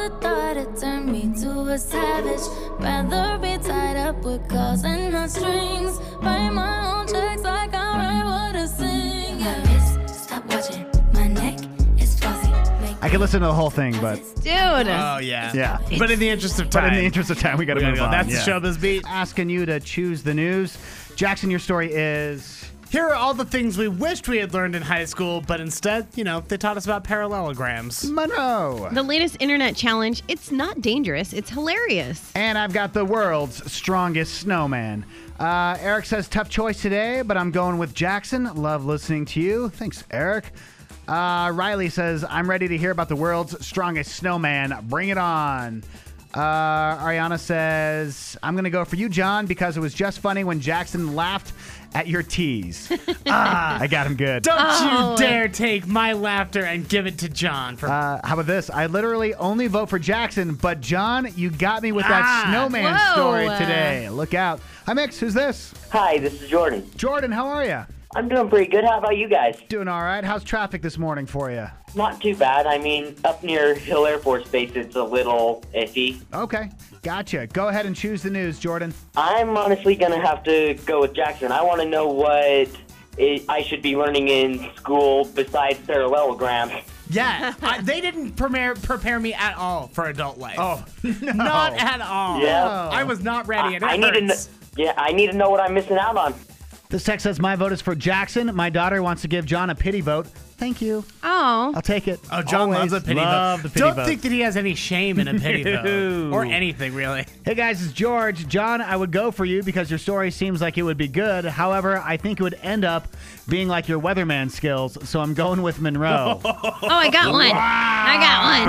Who'da thought it turned me to a savage? Rather be tied up with calls and not strings. Write my own checks like I write what I sing. Yeah, wrist, stop watching. My neck is fuzzy. Make I could listen to the whole thing, but Dude. Oh, yeah. yeah. But in the interest of time. But in the interest of time, we got to We move gotta go. on. That's yeah. the showbiz beat. Asking you to choose the news. Jackson, your story is... Here are all the things we wished we had learned in high school, but instead, you know, they taught us about parallelograms. Monroe. The latest internet challenge, it's not dangerous, it's hilarious. And I've got the world's strongest snowman. Uh, Eric says, tough choice today, but I'm going with Jackson. Love listening to you. Thanks, Eric. Uh, Riley says, I'm ready to hear about the world's strongest snowman. Bring it on. Uh, Ariana says, I'm going to go for you, John, because it was just funny when Jackson laughed at your tease. ah, I got him good. Don't Oh. you dare take my laughter and give it to John. For Uh, how about this? I literally only vote for Jackson, but John, you got me with that Ah. snowman Whoa. story today. Look out. Hi, Mix. Who's this? Hi, this is Jordan. Jordan, how are you? I'm doing pretty good. How about you guys? Doing all right. How's traffic this morning for you? Not too bad. I mean, up near Hill Air Force Base, it's a little iffy. Okay, gotcha. Go ahead and choose the news, Jordan. I'm honestly going to have to go with Jackson. I want to know what it, I should be learning in school besides parallelograms. yeah, I, they didn't prepare, prepare me at all for adult life. Oh, no. Not at all. Yeah. I was not ready. And it I, I need to kn- hurts. yeah, I need to know what I'm missing out on. This text says, my vote is for Jackson. My daughter wants to give John a pity vote. Thank you. Oh. I'll take it. Oh, John Always loves a pity love vote. the pity Don't vote. think that he has any shame in a pity vote. No. Or anything, really. Hey guys, it's George. John, I would go for you because your story seems like it would be good. However, I think it would end up being like your weatherman skills, so I'm going with Monroe. Oh, I got one. I got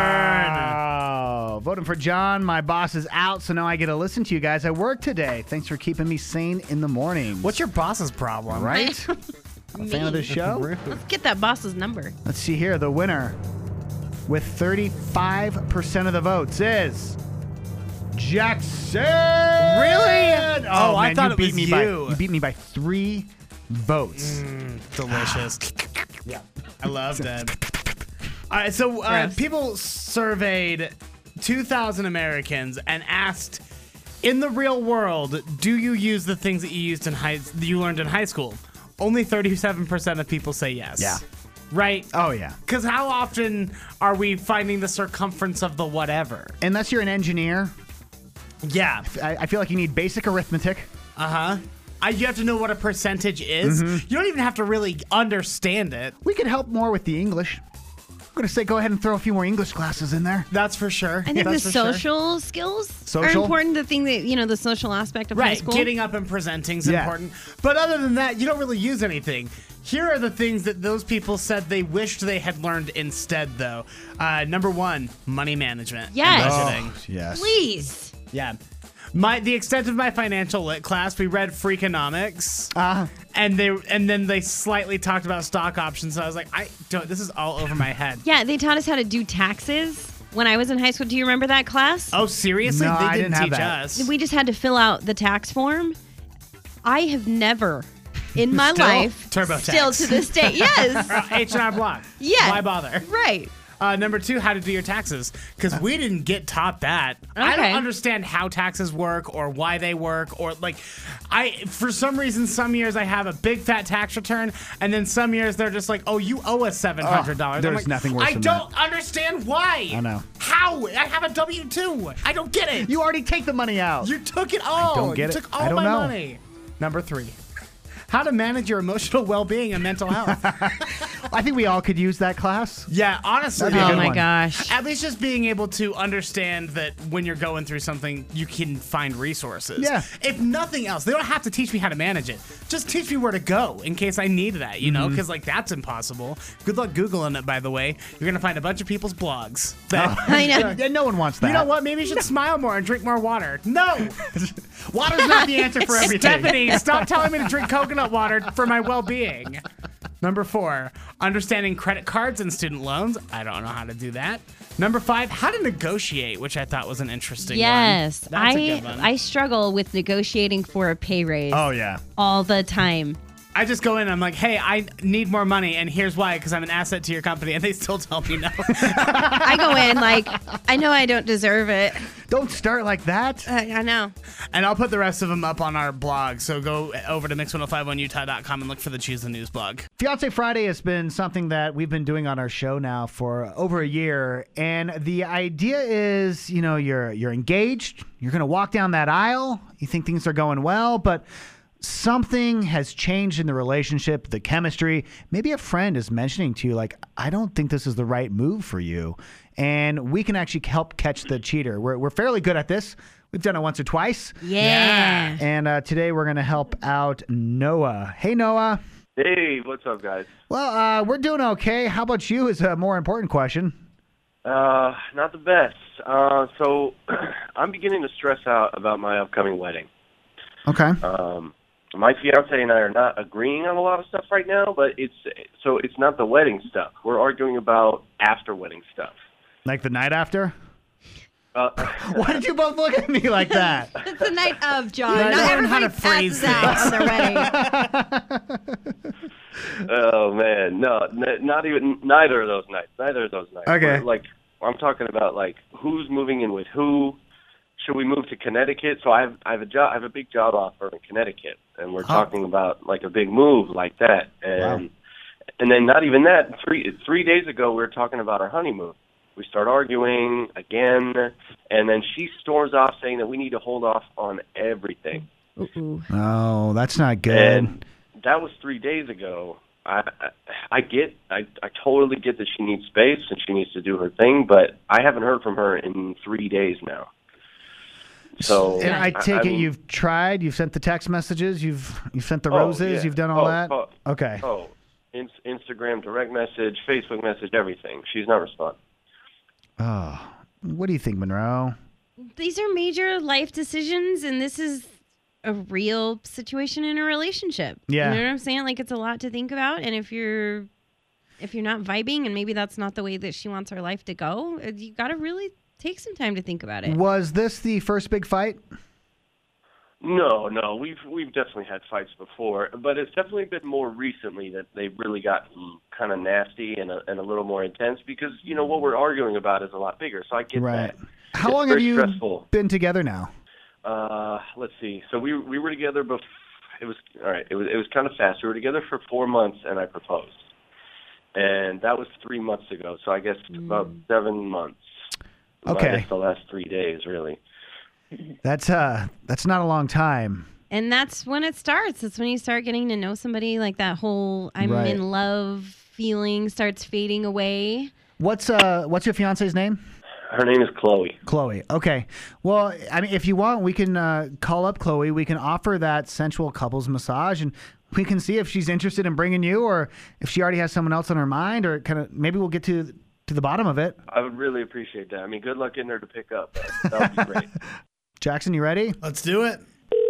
Oh, voting for John. My boss is out, so now I get to listen to you guys at work today. Thanks for keeping me sane in the morning. What's your boss's problem? Right? A fan of this show? one. Let's get that boss's number. Let's see here. The winner with thirty-five percent of the votes is Jackson. Really? Oh, Oh, I man, thought you it beat was me you. by you beat me by three votes. Mm, delicious. Yeah, I love that. All right, so uh, Gross. people surveyed two thousand Americans and asked, in the real world, do you use the things that you used in high you learned in high school? Only thirty-seven percent of people say yes. Yeah. Right? Oh, yeah. Because how often are we finding the circumference of the whatever? Unless you're an engineer, Yeah. I, I feel like you need basic arithmetic. Uh-huh. I, you have to know what a percentage is. Mhm. You don't even have to really understand it. We could help more with the English. I'm going to say go ahead and throw a few more English classes in there. That's for sure. I think That's the for sure. social skills Social? are important. The thing that, you know, the social aspect of high Right, school. getting up and presenting is Yeah. important. But other than that, you don't really use anything. Here are the things that those people said they wished they had learned instead, though. Uh, number one, money management. and Yes. budgeting. Oh, yes. Please. Yeah. My the extent of my financial lit class, we read Freakonomics, Uh, and they and then they slightly talked about stock options. So I was like, I don't. This is all over my head. Yeah, they taught us how to do taxes when I was in high school. Do you remember that class? Oh, seriously? No, they I didn't, didn't have teach that. us. We just had to fill out the tax form. I have never in my Still? life, TurboTax. still to this day, yes, H and R Block. Yeah. Why bother? right. Uh, number two, how to do your taxes. Because we didn't get taught that. I don't Okay. understand how taxes work or why they work or like, I for some reason some years I have a big fat tax return and then some years they're just like, oh, you owe us seven hundred dollars. Oh, there's I'm like, nothing worse I than don't understand why. I know. How? I have a W two. I don't get it. You already take the money out. You took it all. don't get you it. took all I don't my know. money. Number three, how to manage your emotional well-being and mental health. I think we all could use that class. Yeah, honestly. That'd be a Oh good my one. gosh. At least just being able to understand that when you're going through something, you can find resources. Yeah. If nothing else, they don't have to teach me how to manage it. Just teach me where to go in case I need that, you Mm-hmm. know? Because, like, that's impossible. Good luck Googling it, by the way. You're going to find a bunch of people's blogs. That, I know. Yeah, no one wants that. You know what? Maybe you should smile more and drink more water. No! Water's not the answer for everything. Stephanie, stop telling me to drink coconut water for my well-being. Number four, understanding credit cards and student loans. I don't know how to do that. Number five, how to negotiate, which I thought was an interesting Yes, one. That's I a good one. I struggle with negotiating for a pay raise Oh, yeah. all the time. I just go in and I'm like, hey, I need more money, and here's why, because I'm an asset to your company, and they still tell me no. I go in like, I know I don't deserve it. Don't start like that. Uh, I know. And I'll put the rest of them up on our blog, so go over to mix ten fifty-one utah dot com and look for the Choose the News blog. Fiance Friday has been something that we've been doing on our show now for over a year, and the idea is, you know, you're you're engaged, you're going to walk down that aisle, you think things are going well, but something has changed in the relationship, the chemistry. Maybe a friend is mentioning to you, like, I don't think this is the right move for you. And we can actually help catch the cheater. We're, we're fairly good at this. We've done it once or twice. Yeah. And uh, today we're going to help out Noah. Hey, Noah. Hey, what's up, guys? Well, uh, we're doing okay. How about you is a more important question. Uh, not the best. Uh, so I'm beginning to stress out about my upcoming wedding. Okay. Um, my fiance and I are not agreeing on a lot of stuff right now, but it's so it's not the wedding stuff. We're arguing about after wedding stuff. Like the night after? Uh, Why did you both look at me like that? It's the night of, John. You Not learn everybody how to phrase passes out on their wedding. oh man, no, n- not even neither of those nights. Neither of those nights. Okay. We're, like I'm talking about, like who's moving in with who. Should we move to Connecticut? So I have I have a job I have a big job offer in Connecticut, and we're Huh. talking about like a big move like that. And Wow. and then not even that. Three three days ago we were talking about our honeymoon. We start arguing again, and then she storms off saying that we need to hold off on everything. Ooh. Oh, that's not good. And that was three days ago. I, I I get I I totally get that she needs space and she needs to do her thing, but I haven't heard from her in three days now. So And I take it I'm- you've tried, you've sent the text messages, you've you've sent the Oh, roses, yeah. you've done all Oh, that? oh, Okay. Oh, in, Instagram direct message, Facebook message, everything. She's not responding. Oh, what do you think, Monroe? These are major life decisions, and this is a real situation in a relationship. Yeah. You know what I'm saying? Like, it's a lot to think about, and if you're if you're not vibing, and maybe that's not the way that she wants her life to go, you got to really take some time to think about it. Was this the first big fight? No, no, we've we've definitely had fights before, but it's definitely been more recently that they've really gotten kind of nasty and a, and a little more intense because you know what we're arguing about is a lot bigger. So I get Right. that. How It's long have very you stressful. been together now? Uh, let's see. So we we were together before. It was all right. It was it was kind of fast. We were together for four months, and I proposed, and that was three months ago. So I guess about seven months. Okay. Minus the last three days, really. That's uh that's not a long time. And that's when it starts. It's when you start getting to know somebody, like that whole I'm Right. in love feeling starts fading away. What's uh what's your fiance's name? Her name is Chloe. Chloe. Okay. Well, I mean, if you want, we can uh, call up Chloe. We can offer that sensual couples massage, and we can see if she's interested in bringing you, or if she already has someone else on her mind, or kind of maybe we'll get to to the bottom of it. I would really appreciate that. I mean, good luck getting her to pick up. That that would be great. Jackson, you ready? Let's do it.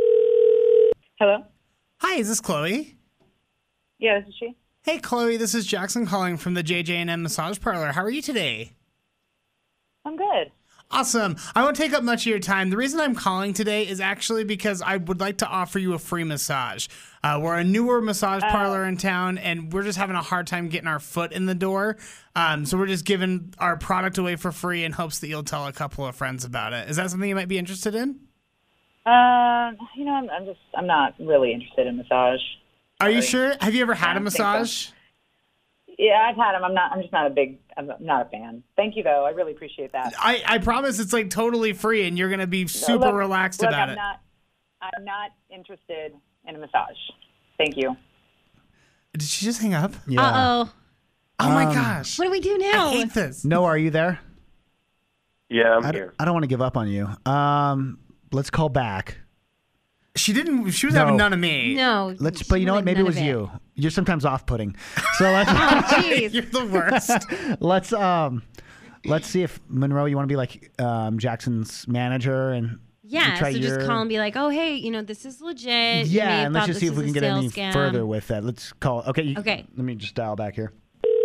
Hello? Hi, is this Chloe? Yeah, this is she. Hey, Chloe, this is Jackson calling from the J J and M Massage Parlor. How are you today? I'm good. Awesome. I won't take up much of your time. The reason I'm calling today is actually because I would like to offer you a free massage. Uh, we're a newer massage parlor in town, and we're just having a hard time getting our foot in the door. Um, so we're just giving our product away for free in hopes that you'll tell a couple of friends about it. Is that something you might be interested in? Um, you know, I'm, I'm just, I'm not really interested in massage. Are you sure? Have you ever had I a don't think so. massage? Yeah, I've had them. I'm not, I'm just not a big, I'm not a fan. Thank you, though. I really appreciate that. I, I promise it's like totally free, and you're going to be super Look- relaxed look, about I'm it. Not, I'm not interested in a massage. Thank you. Did she just hang up? Yeah. Uh-oh. Oh, my Um, gosh. What do we do now? I hate this. Noah, are you there? Yeah, I'm I, d- here. I don't want to give up on you. Um, let's call back. She didn't. She was No. having none of me. No. Let's. she But you know what? wanted Maybe it none was of you. You're sometimes off-putting. So let's. Oh, jeez. You're the worst. let's um, let's see if Monroe, you want to be like um Jackson's manager and Yeah, try so just your- call and be like, oh, hey, you know, this is legit. You may Yeah, have and let's thought just this see if is we can a get any sales scam. further with that. Let's call. Okay. You, Okay. Let me just dial back here.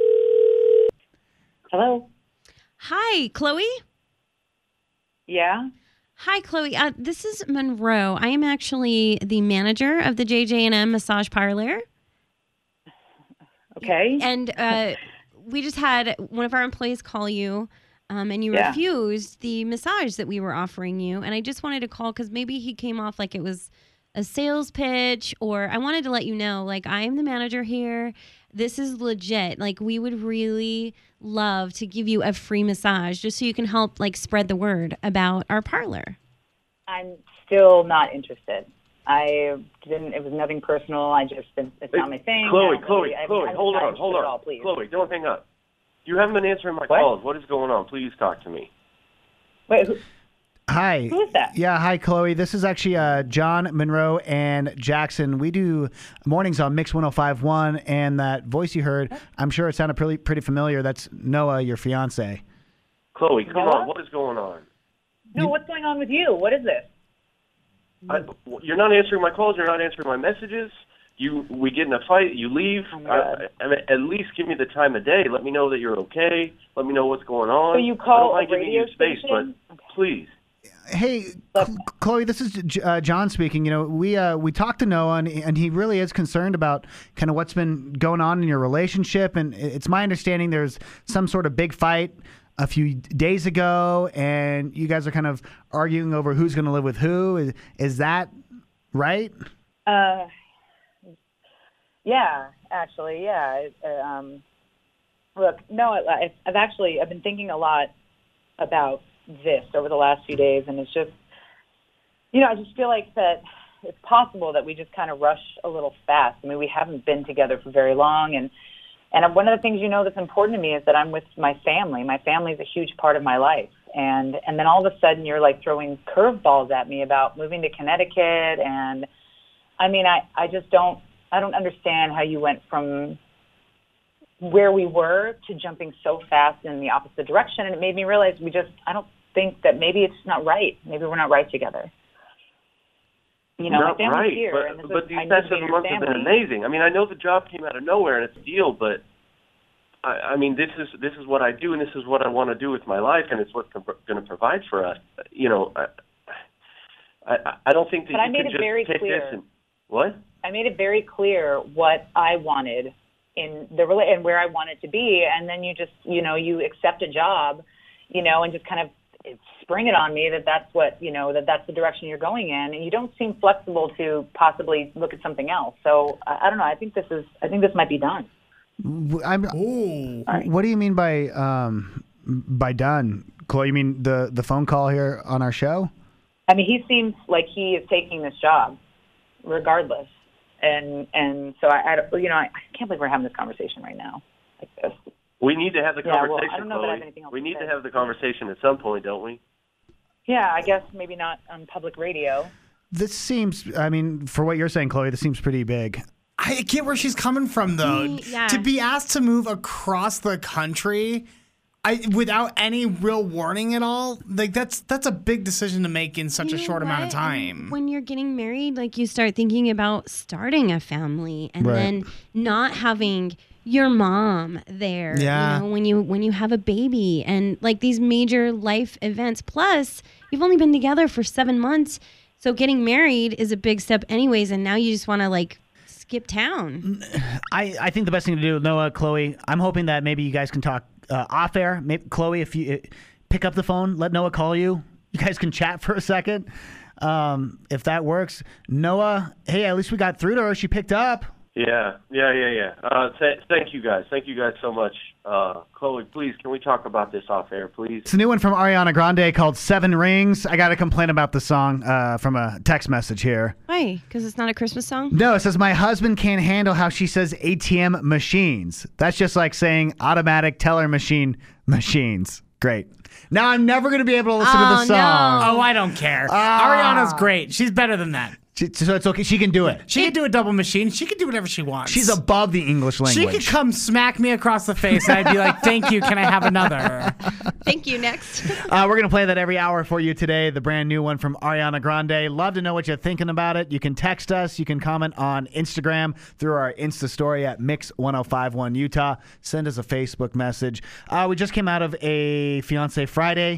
Hello? Hi, Chloe. Yeah? Hi, Chloe. Uh, this is Monroe. I am actually the manager of the J J and M Massage Parlor. Okay. And uh, we just had one of our employees call you, um, and you Yeah. refused the massage that we were offering you. And I just wanted to call because maybe he came off like it was a sales pitch, or I wanted to let you know, like, I am the manager here. This is legit. Like, we would really love to give you a free massage just so you can help, like, spread the word about our parlor. I'm still not interested. I didn't. It was nothing personal. I just it's not my thing. Chloe, I don't Chloe, really- I- Chloe, I'm hold not on, hold interested on. at all, please. Chloe, don't hang up. You haven't been answering my What? calls. What is going on? Please talk to me. Wait, who, Hi. who is that? Yeah, hi, Chloe. This is actually uh, John Monroe and Jackson. We do mornings on Mix one oh five point one, and that voice you heard, I'm sure it sounded pretty pretty familiar. That's Noah, your fiance. Chloe, come Noah? on. What is going on? No, what's going on with you? What is this? I, you're not answering my calls. You're not answering my messages. You, we get in a fight. You leave. Oh, my I, God. I mean, at least give me the time of day. Let me know that you're okay. Let me know what's going on. So you I call don't mind a giving you radio space, station? but please. Hey, Cl- Chloe, this is J- uh, John speaking. You know, we uh, we talked to Noah, and, and he really is concerned about kind of what's been going on in your relationship. And it's my understanding there's some sort of big fight a few days ago, and you guys are kind of arguing over who's going to live with who. Is, is that right? Uh, yeah, actually, yeah. Uh, um, look, no, I, I've actually I've been thinking a lot about this over the last few days, and it's just, you know, I just feel like that it's possible that we just kind of rush a little fast. I mean, we haven't been together for very long, and and one of the things, you know, that's important to me is that I'm with my family. My family is a huge part of my life, and and then all of a sudden you're like throwing curveballs at me about moving to Connecticut, and I mean, I I just don't I don't understand how you went from where we were to jumping so fast in the opposite direction. And it made me realize we just, I don't think that maybe it's not right. Maybe we're not right together. You know, Not my family's right, here. but, and this but is, these I need past to be seven your months have been family. amazing. I mean, I know the job came out of nowhere and it's a deal, but I, I mean, this is this is what I do and this is what I want to do with my life, and it's what's going to provide for us. You know, I I, I don't think that But I you made can it just very take clear. this and what? I made it very clear what I wanted in the rela- and where I wanted to be, and then you just, you know, you accept a job, you know, and just kind of spring it on me that that's what, you know, that that's the direction you're going in, and you don't seem flexible to possibly look at something else. So I, I don't know. I think this is, I think this might be done. I'm, What do you mean by um, by done, Chloe? You mean the the phone call here on our show? I mean, he seems like he is taking this job, regardless, and and so I, I you know, I, I can't believe we're having this conversation right now, like this. We need to have the Yeah, well, conversation, I don't know that I have Chloe. anything else We to need say. to have the conversation at some point, don't we? Yeah, I guess maybe not on public radio. This seems, I mean, for what you're saying, Chloe, this seems pretty big. I get where she's coming from, though. Mm, yeah. To be asked to move across the country, I without any real warning at all, like that's that's a big decision to make in such You a know short amount of what? time. When you're getting married, like you start thinking about starting a family and Right. then not having your mom there. Yeah. You know, when you when you have a baby and like these major life events. Plus, you've only been together for seven months. So getting married is a big step anyways, and now you just want to like skip town. I, I think the best thing to do, Noah, Chloe, I'm hoping that maybe you guys can talk uh, off air. Maybe, Chloe, if you uh, pick up the phone, let Noah call you. You guys can chat for a second. Um, if that works. Noah, hey, at least we got through to her. She picked up. Yeah, yeah, yeah, yeah. Uh, th- thank you guys. Thank you guys so much. Uh, Chloe, please, can we talk about this off air, please? It's a new one from Ariana Grande called Seven Rings. I got to complain about the song uh, from a text message here. Why? Because it's not a Christmas song? No, it says, my husband can't handle how she says A T M machines. That's just like saying automatic teller machine machines. Great. Now I'm never going to be able to listen to the Oh, song. no. Oh, I don't care. Ah. Ariana's great. She's better than that. She- So it's okay. She can do it. She can do a double machine. She can do whatever she wants. She's above the English She language. could come smack me across the face, and I'd be like, "Thank you. Can I have another?" Thank you. Next. Uh, we're going to play that every hour for you today, the brand new one from Ariana Grande. Love to know what you're thinking about it. You can text us. You can comment on Instagram through our Insta story at Mix ten fifty-one Utah. Send us a Facebook message. Uh, we just came out of a Fiancé Friday,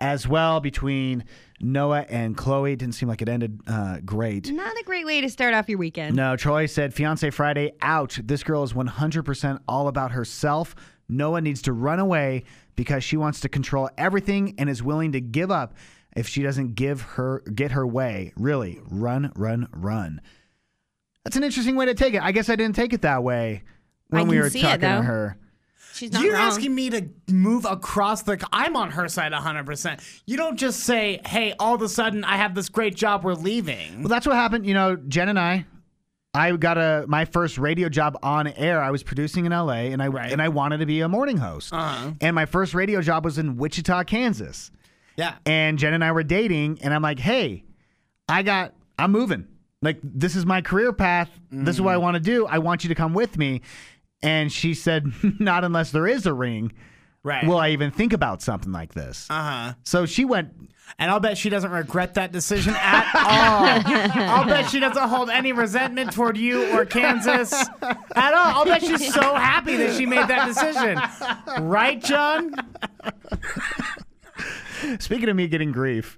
as well between Noah and Chloe. Didn't seem like it ended uh, great. Not a great way to start off your weekend. No, Troy said, Fiance Friday out. This girl is one hundred percent all about herself. Noah needs to run away because she wants to control everything and is willing to give up if she doesn't give her get her way. Really, run, run, run. That's an interesting way to take it. I guess I didn't take it that way when I we can were see talking it, to though. her. She's not You're wrong. asking me to move across the. I'm on her side one hundred percent. You don't just say, hey, all of a sudden I have this great job, we're leaving. Well, that's what happened. You know, Jen and I, I got a my first radio job on air. I was producing in L A, and I Right. and I wanted to be a morning host. Uh-huh. And my first radio job was in Wichita, Kansas. Yeah. And Jen and I were dating, and I'm like, hey, I got, I'm moving. Like, this is my career path. Mm. This is what I want to do. I want you to come with me. And she said, not unless there is a ring. Right. Will I even think about something like this? Uh-huh. So she went. And I'll bet she doesn't regret that decision at all. I'll bet she doesn't hold any resentment toward you or Kansas at all. I'll bet she's so happy that she made that decision. Right, John? Speaking of me getting grief,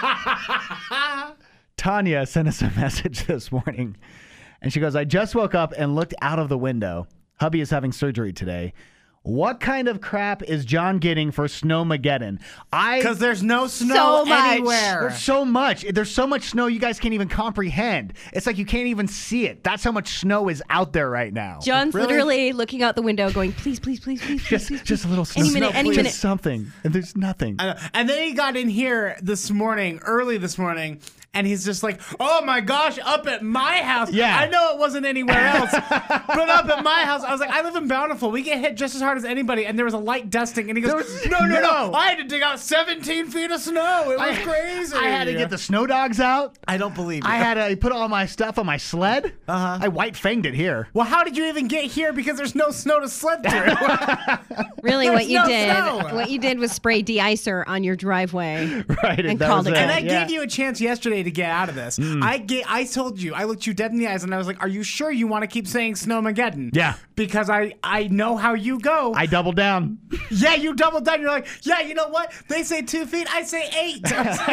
Tanya sent us a message this morning. And she goes, I just woke up and looked out of the window. Hubby is having surgery today. What kind of crap is John getting for Snowmageddon? I Because there's no snow So much. anywhere. There's so much. There's so much snow you guys can't even comprehend. It's like you can't even see it. That's how much snow is out there right now. John's Really? literally looking out the window going, please, please, please, please, please, Just, please, just a please. little snow. Any minute, any Just minute. something. And there's nothing. I know. And then he got in here this morning, early this morning, and he's just like, oh my gosh, up at my house. Yeah. I know it wasn't anywhere else, but up at my house. I was like, I live in Bountiful. We get hit just as hard as anybody. And there was a light dusting. And he goes, was- no, no, no, no. I had to dig out seventeen feet of snow. It was I- crazy. I had to get the snow dogs out. I don't believe you. I had to put all my stuff on my sled. Uh-huh. I white fanged it here. Well, how did you even get here? Because there's no snow to sled through. Really, There's what you no did, snow. what you did was spray de-icer on your driveway. Right. And that called was it. And I yeah. gave you a chance yesterday to get out of this. Mm. I ga- I told you, I looked you dead in the eyes, and I was like, "Are you sure you want to keep saying Snowmageddon?" Yeah. Because I I know how you go. I doubled down. yeah, you doubled down. You're like, yeah, you know what? They say two feet. I say eight.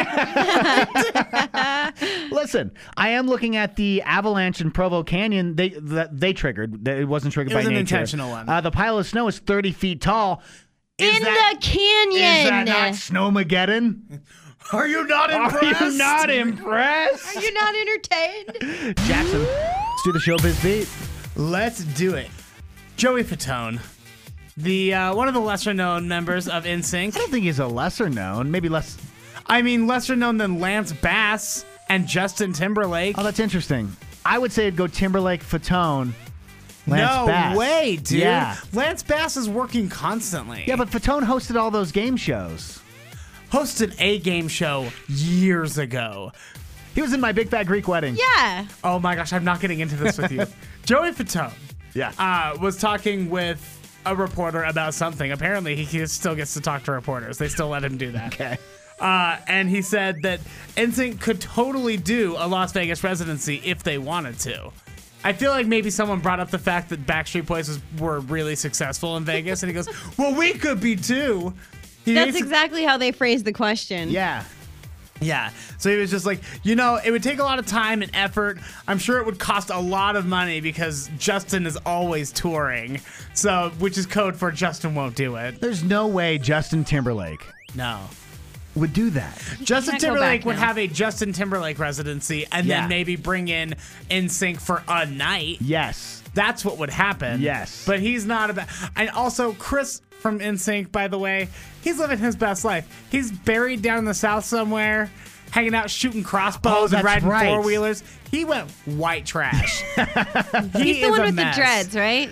Listen, I am looking at the avalanche in Provo Canyon. They the, they triggered. It wasn't triggered It by was an nature. intentional one. Uh, the pile of snow is thirty feet tall. Is In that, the canyon. Is that not Snowmageddon? Are you not Are impressed? you not impressed? Are you not entertained? Jackson, let's do the showbiz beat. Let's do it. Joey Fatone, the uh, one of the lesser known members of N Sync. I don't think he's a lesser known. Maybe less. I mean, lesser known than Lance Bass and Justin Timberlake. Oh, that's interesting. I would say it'd go Timberlake, Fatone, Lance no Bass. way, dude. Yeah. Lance Bass is working constantly. Yeah, but Fatone hosted all those game shows. Hosted a game show years ago. He was in My Big Fat Greek Wedding. Yeah. Oh my gosh, I'm not getting into this with you. Joey Fatone Yeah. uh, was talking with a reporter about something. Apparently, he still gets to talk to reporters. They still let him do that. Okay. Uh, and he said that N Sync could totally do a Las Vegas residency if they wanted to. I feel like maybe someone brought up the fact that Backstreet Boys was, were really successful in Vegas, and he goes, well, we could be too. He That's basically- exactly how they phrased the question. Yeah. Yeah. So he was just like, you know, it would take a lot of time and effort. I'm sure it would cost a lot of money because Justin is always touring. So, which is code for Justin won't do it. There's no way Justin Timberlake No. would do that. Justin can't go Timberlake back would now. have a Justin Timberlake residency and Yeah. then maybe bring in N Sync for a night. Yes. That's what would happen. Yes. But he's not about. And also, Chris from N Sync, by the way, he's living his best life. He's buried down in the South somewhere, hanging out, shooting crossbows Oh, and that's riding right. four wheelers. He went white trash. he He's the is one a with mess. the dreads, right?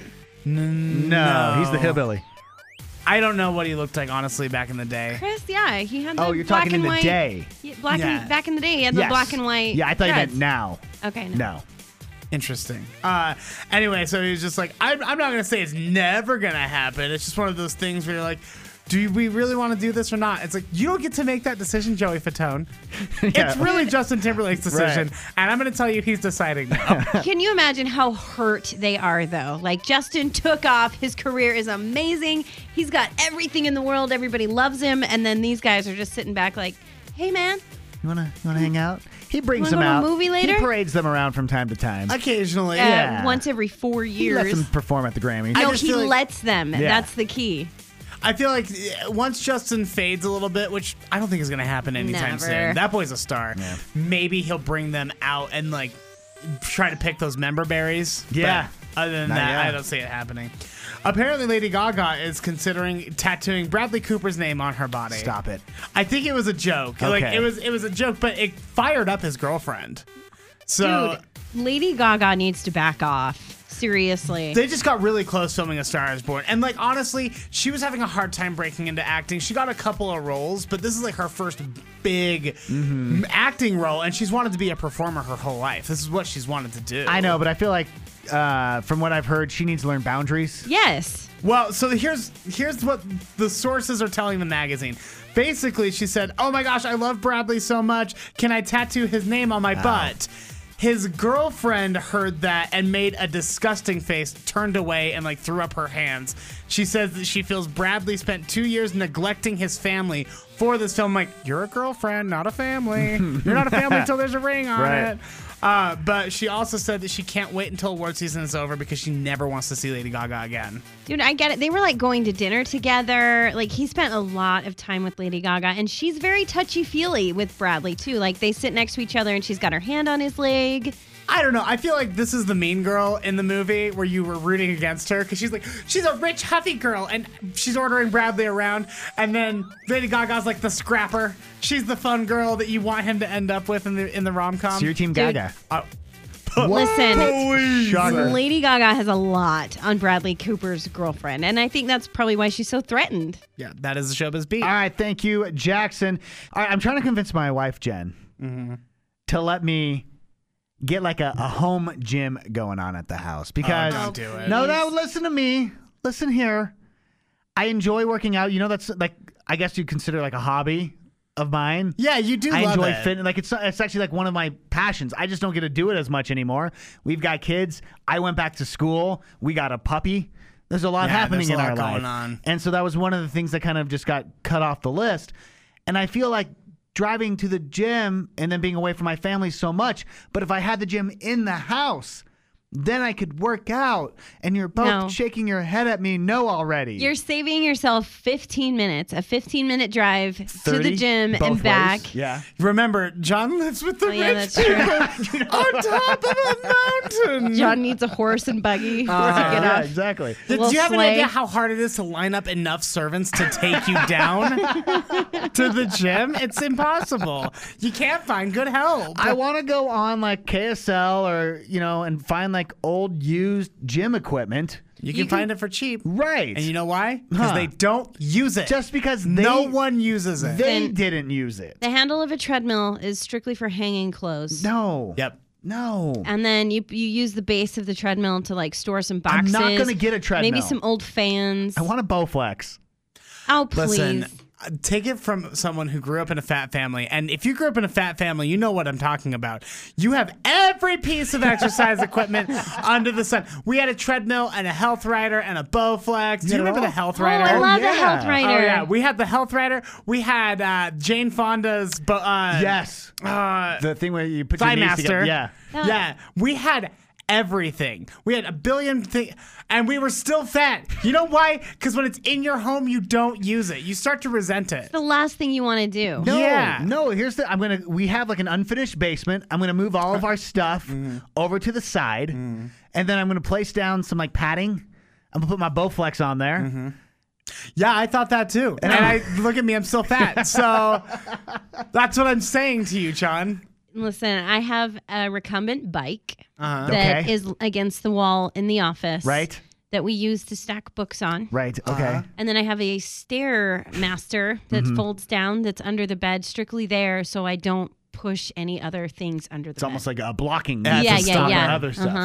No, he's the hillbilly. I don't know what he looked like, honestly, back in the day. Chris, yeah, he had the Oh, you're black talking and in the white. day. Yeah, black Yeah. and back in the day, he had Yes. the black and white. Yeah, I thought you dreads. meant now. Okay, no. No. Interesting. Uh, anyway, so he was just like, I'm, I'm not going to say it's never going to happen. It's just one of those things where you're like, do we really want to do this or not? It's like, you don't get to make that decision, Joey Fatone. Yeah. It's really Justin Timberlake's decision. Right. And I'm going to tell you he's deciding now. Can you imagine how hurt they are, though? Like, Justin took off. His career is amazing. He's got everything in the world. Everybody loves him. And then these guys are just sitting back like, hey, man. You want to you wanna hang out? He brings Wanna them go to a out. movie later? He parades them around from time to time. Occasionally. Uh, Yeah. Once every four He years. lets them perform at the Grammys. no, just he feel like- lets them. Yeah. That's the key. I feel like uh, once Justin fades a little bit, which I don't think is going to happen anytime Never. soon. That boy's a star. Yeah. Maybe he'll bring them out and like try to pick those member berries. Yeah. But other than Not that, yet. I don't see it happening. Apparently, Lady Gaga is considering tattooing Bradley Cooper's name on her body. Stop it. I think it was a joke. Like Okay. it was, it was a joke, but it fired up his girlfriend. So Dude, Lady Gaga needs to back off. Seriously. they just got really close filming A Star Is Born. And, like, honestly, she was having a hard time breaking into acting. She got a couple of roles, but this is, like, her first big Mm-hmm. acting role, and she's wanted to be a performer her whole life. This is what she's wanted to do. I know, but I feel like uh, from what I've heard, she needs to learn boundaries. Yes. Well, so here's here's what the sources are telling the magazine. Basically, she said, oh, my gosh, I love Bradley so much. Can I tattoo his name on my butt? His girlfriend heard that and made a disgusting face, turned away, and like threw up her hands. She says that she feels Bradley spent two years neglecting his family for this film. Like, you're a girlfriend, not a family. You're not a family until there's a ring on Right. it. Uh, but she also said that she can't wait until award season is over because she never wants to see Lady Gaga again. Dude, I get it. They were like going to dinner together. Like, he spent a lot of time with Lady Gaga, and she's very touchy-feely with Bradley, too. Like, they sit next to each other, and she's got her hand on his leg. I don't know. I feel like this is the mean girl in the movie where you were rooting against her because she's like, she's a rich, huffy girl, and she's ordering Bradley around. And then Lady Gaga's like the scrapper. She's the fun girl that you want him to end up with in the in the rom com. So your team Dude. Gaga. Uh, Listen, Shocker. Lady Gaga has a lot on Bradley Cooper's girlfriend, and I think that's probably why she's so threatened. yeah, that is the showbiz beat. All right, thank you, Jackson. All right, I'm trying to convince my wife, Jen, Mm-hmm. to let me get like a, a home gym going on at the house because Oh, don't do it. no, no, listen to me. Listen here. I enjoy working out. You know, that's like I guess you'd consider like a hobby of mine. Yeah, you do I love enjoy it. fitness. Like it's it's actually like one of my passions. I just don't get to do it as much anymore. We've got kids. I went back to school. We got a puppy. There's a lot Yeah, happening there's a in lot our going life. on. And so that was one of the things that kind of just got cut off the list. And I feel like driving to the gym and then being away from my family so much. But if I had the gym in the house, then I could work out. And you're both No. shaking your head at me no already. You're saving yourself fifteen minutes, a fifteen minute drive to the thirty gym both and ways. back. Yeah. Remember, John lives with the Oh, yeah, rich that's people true. on top of a mountain. John needs a horse and buggy Uh, to get yeah, off. exactly. A Do little you have sleigh. an idea how hard it is to line up enough servants to take you down to the gym? It's impossible. You can't find good help. I want to go on like K S L or, you know, and find like old used gym equipment. You can, find it for cheap. Right. And you know why? Because Huh. they don't use it. Just because they, no one uses it. they Then- didn't use it. The handle of a treadmill is strictly for hanging clothes. No. Yep. No. And then you you use the base of the treadmill to like store some I'm boxes. not gonna get a treadmill. Maybe some old fans. I want a Bowflex. Oh, please. Listen, uh, take it from someone who grew up in a fat family. And if you grew up in a fat family, you know what I'm talking about. You have every piece of exercise equipment under the sun. We had a treadmill and a health rider and a Bowflex. Do you Yeah, remember all- the health Oh, rider? I love yeah. the health rider. Oh, yeah. We had the health rider. We had uh, Jane Fonda's bo- uh, Yes. uh, The thing where you put your Thigh knees Master. together. Yeah. Yeah. Yeah. We had everything. We had a billion things, and we were still fat. You know why? Because when it's in your home, you don't use it. You start to resent it. The last thing you want to do. No, Yeah. no. Here's the. I'm gonna. We have like an unfinished basement. I'm gonna move all of our stuff over to the side, and then I'm gonna place down some like padding. I'm gonna put my Bowflex on there. Yeah, I thought that too. And, I look at me, I'm still fat. So that's what I'm saying to you, John. Listen, I have a recumbent bike Uh-huh. that Okay. is against the wall in the office. Right. That we use to stack books on. Right. Okay. And then I have a Stairmaster that Mhm. folds down that's under the bed, strictly there so I don't push any other things under the It's bed. almost like a blocking. Yeah, to yeah, stop yeah. our Other stuff. Uh-huh. Right.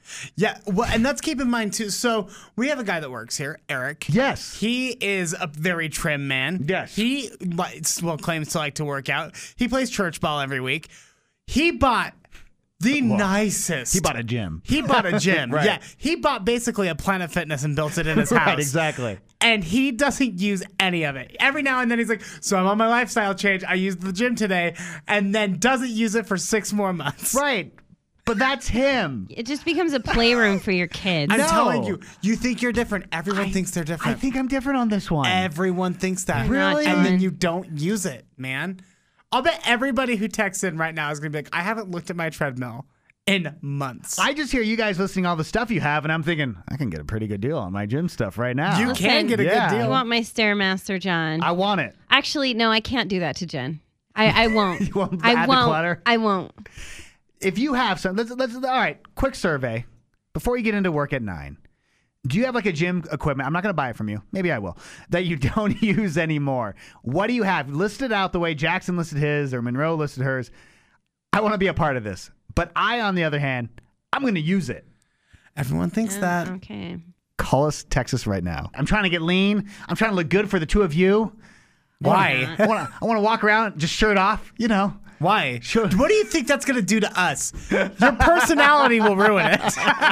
Yeah, well, and let's keep in mind too. So we have a guy that works here, Eric. Yes, he is a very trim man. Yes, he likes, well claims to like to work out. He plays church ball every week. He bought the Well, nicest. He bought a gym. He bought a gym. Right. Yeah, he bought basically a Planet Fitness and built it in his house. Right, exactly. And he doesn't use any of it. Every now and then he's like, so I'm on my lifestyle change. I used the gym today, and then doesn't use it for six more months. Right. But that's him. It just becomes a playroom for your kids. I'm No. telling you, you think you're different. Everyone I- thinks they're I different. think I'm different on this one. Everyone thinks that. You're not, Really? And then John. you don't use it, man. I'll bet everybody who texts in right now is going to be like, I haven't looked at my treadmill in months. I just hear you guys listing all the stuff you have, and I'm thinking, I can get a pretty good deal on my gym stuff right now. You can get a Yeah. good You deal. want my Stairmaster, John? I want it. Actually, no, I can't do that to Jen. I, I won't. You won't I add the won't. clutter? I won't. If you have some, let's, let's, all right, quick survey. Before you get into work at nine, do you have like a gym equipment? I'm not going to buy it from you. Maybe I will. That you don't use anymore. What do you have? List it out the way Jackson listed his or Monroe listed hers. I want to be a part of this. But I, on the other hand, I'm going to use it. Everyone thinks Uh, that. Okay. Call us, text us right now. I'm trying to get lean. I'm trying to look good for the two of you. Why? I want to I want to walk around just shirt off, you know. Why? Sure. What do you think that's going to do to us? Your personality will ruin it.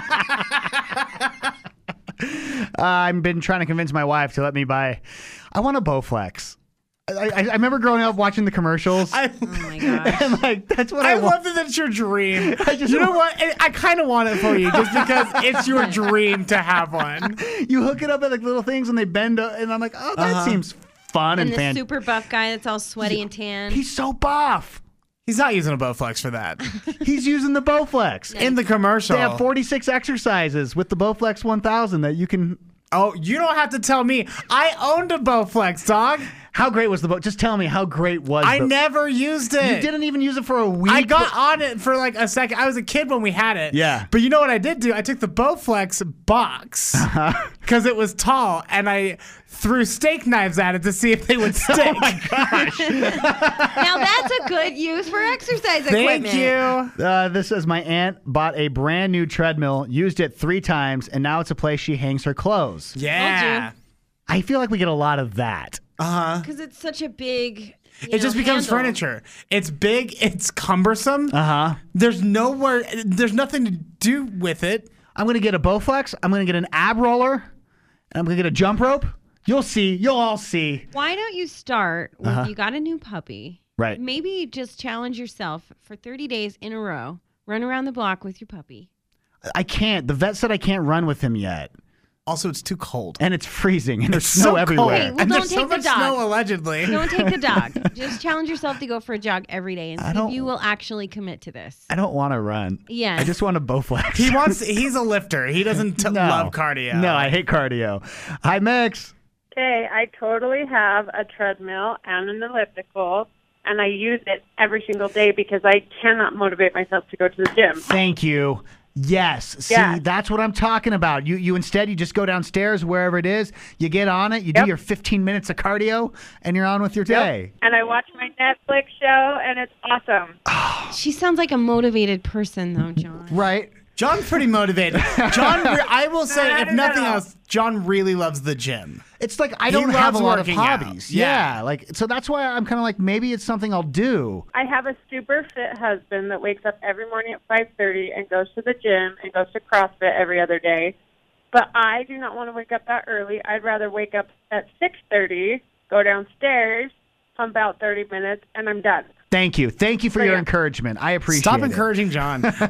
Uh, I've been trying to convince my wife to let me buy. I want a Bowflex. I, I, I remember growing up watching the commercials. I, Oh my gosh. and like that's what I, I want. love that that's your dream. I just you know want- what? I, I kind of want it for you just because it's your dream to have one. You hook it up at like little things and they bend, uh, and I'm like, oh, that Uh-huh. seems fun and, And the fan. super buff guy that's all sweaty and tan. He's so buff. He's not using a Bowflex for that. He's using the Bowflex. In the commercial. They have forty-six exercises with the Bowflex one thousand that you can. Oh, you don't have to tell me. I owned a Bowflex, dog. How great was the Bow? Just tell me how great was. I the... never used it. You didn't even use it for a week. I got on it for like a second. I was a kid when we had it. Yeah. But you know what I did do? I took the Bowflex box because it was tall, and I threw steak knives at it to see if they would stick. Oh my gosh! Now that's a good use for exercise equipment. Thank you. Uh, this says my aunt bought a brand new treadmill, used it three times, and now it's a place she hangs her clothes. Yeah. I feel like we get a lot of that. Uh huh. Because it's such a big. you It know, just becomes handle. furniture. It's big. It's cumbersome. Uh huh. There's nowhere. There's nothing to do with it. I'm gonna get a Bowflex. I'm gonna get an ab roller. And I'm gonna get a jump rope. You'll see. You'll all see. Why don't you start with Uh-huh. you got a new puppy? Right. Maybe just challenge yourself for thirty days in a row. Run around the block with your puppy. I can't. The vet said I can't run with him yet. Also, it's too cold. And it's freezing, and there's It's snow so everywhere. cold. Hey, well, and don't there's so take the much dog. snow, allegedly. Don't take the dog. Just challenge yourself to go for a jog every day and I see if don't- you will actually commit to this. I don't want to run. Yeah. I just want a Bowflex. He wants. He's a lifter. He doesn't t- No. love cardio. No, I hate cardio. Hi, Mix. Okay, I totally have a treadmill and an elliptical, and I use it every single day because I cannot motivate myself to go to the gym. Thank you. Yes. See, Yes. that's what I'm talking about. You you instead you just go downstairs wherever it is, you get on it, you Yep. do your fifteen minutes of cardio, and you're on with your day. And I watch my Netflix show, and it's awesome. She sounds like a motivated person, though, John. Right. John's pretty motivated. John, re- I will say, I if don't nothing know. else, John really loves the gym. It's like I He don't have a loves lot of working out. hobbies. Yeah. Yeah. Like so that's why I'm kind of like maybe it's something I'll do. I have a super fit husband that wakes up every morning at five thirty and goes to the gym and goes to CrossFit every other day. But I do not want to wake up that early. I'd rather wake up at six thirty, go downstairs, pump out thirty minutes, and I'm done. Thank you. Thank you for So, your yeah. encouragement. I appreciate Stop it. encouraging John. Do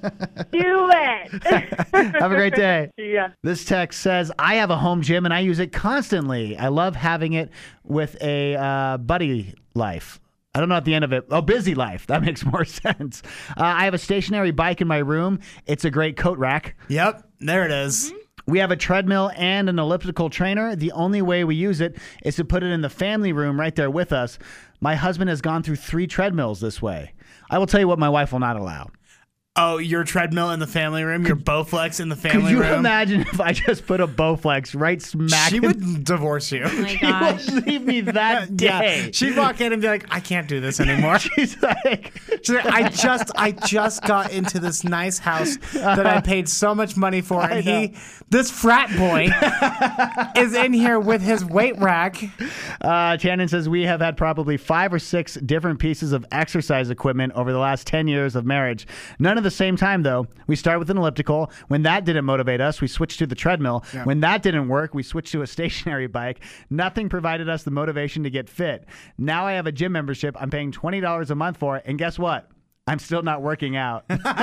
it. Have a great day. Yeah. This text says, I have a home gym and I use it constantly. I love having it with a uh, buddy life. I don't know at the end of it. Oh, busy life. That makes more sense. Uh, I have a stationary bike in my room. It's a great coat rack. Yep, there it is. We have a treadmill and an elliptical trainer. The only way we use it is to put it in the family room right there with us. My husband has gone through three treadmills this way. I will tell you what my wife will not allow. Oh, your treadmill in the family room, your Bowflex in the family Could you room. imagine if I just put a Bowflex right smack? She in- would divorce you. Oh my She gosh. won't leave me that day. Yeah. She'd walk in and be like, I can't do this anymore. She's like, She's like, I just I just got into this nice house that I paid so much money for, and he, this frat boy, is in here with his weight rack. Uh, Shannon says, we have had probably five or six different pieces of exercise equipment over the last ten years of marriage. None at the same time, though. We started with an elliptical. When that didn't motivate us, we switched to the treadmill. Yeah. When that didn't work, we switched to a stationary bike. Nothing provided us the motivation to get fit. Now I have a gym membership I'm paying twenty dollars a month for, and guess what? I'm still not working out.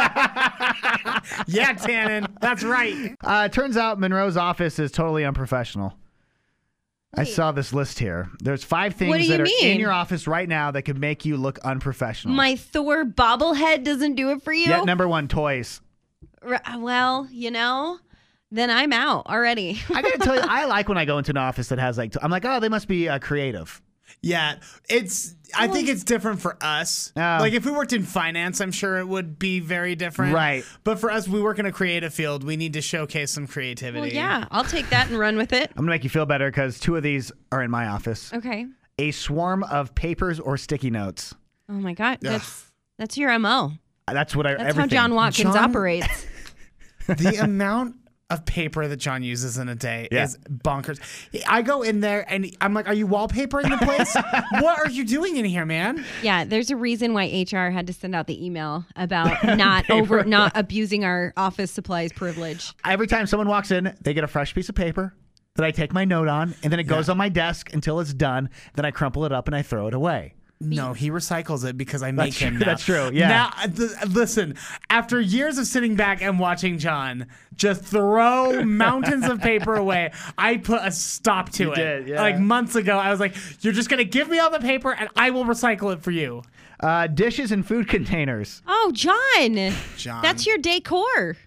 Yeah, Tannen, that's right. Uh, it turns out Monroe's office is totally unprofessional. I saw this list here. There's five things What do that you are mean? in your office right now that could make you look unprofessional. My Thor bobblehead doesn't do it for you? Yeah, number one, toys. R- well, you know, then I'm out already. I gotta tell you, I like when I go into an office that has like, I'm like, oh, they must be uh, creative. Yeah, it's. I think it's different for us. Oh. Like if we worked in finance, I'm sure it would be very different. Right. But for us, we work in a creative field. We need to showcase some creativity. Well, yeah, I'll take that and run with it. I'm gonna make you feel better because two of these are in my office. Okay. A swarm of papers or sticky notes. Oh my God, that's that's your M O. That's what I. That's everything. how John Watkins John- operates. The amount of paper that John uses in a day Yeah. is bonkers. I go in there and I'm like, "Are you wallpapering the place? What are you doing in here, man?" Yeah, there's a reason why H R had to send out the email about not over, not abusing our office supplies privilege. Every time someone walks in, they get a fresh piece of paper that I take my note on, and then it goes on my desk until it's done. Then I crumple it up and I throw it away. No, he recycles it because I make That's him. true, Now. that's true, yeah. Now, th- listen. After years of sitting back and watching John just throw mountains of paper away, I put a stop to You it. did, yeah. Like months ago, I was like, "You're just gonna give me all the paper, and I will recycle it for you." Uh, dishes and food containers. Oh, John. John. That's your decor.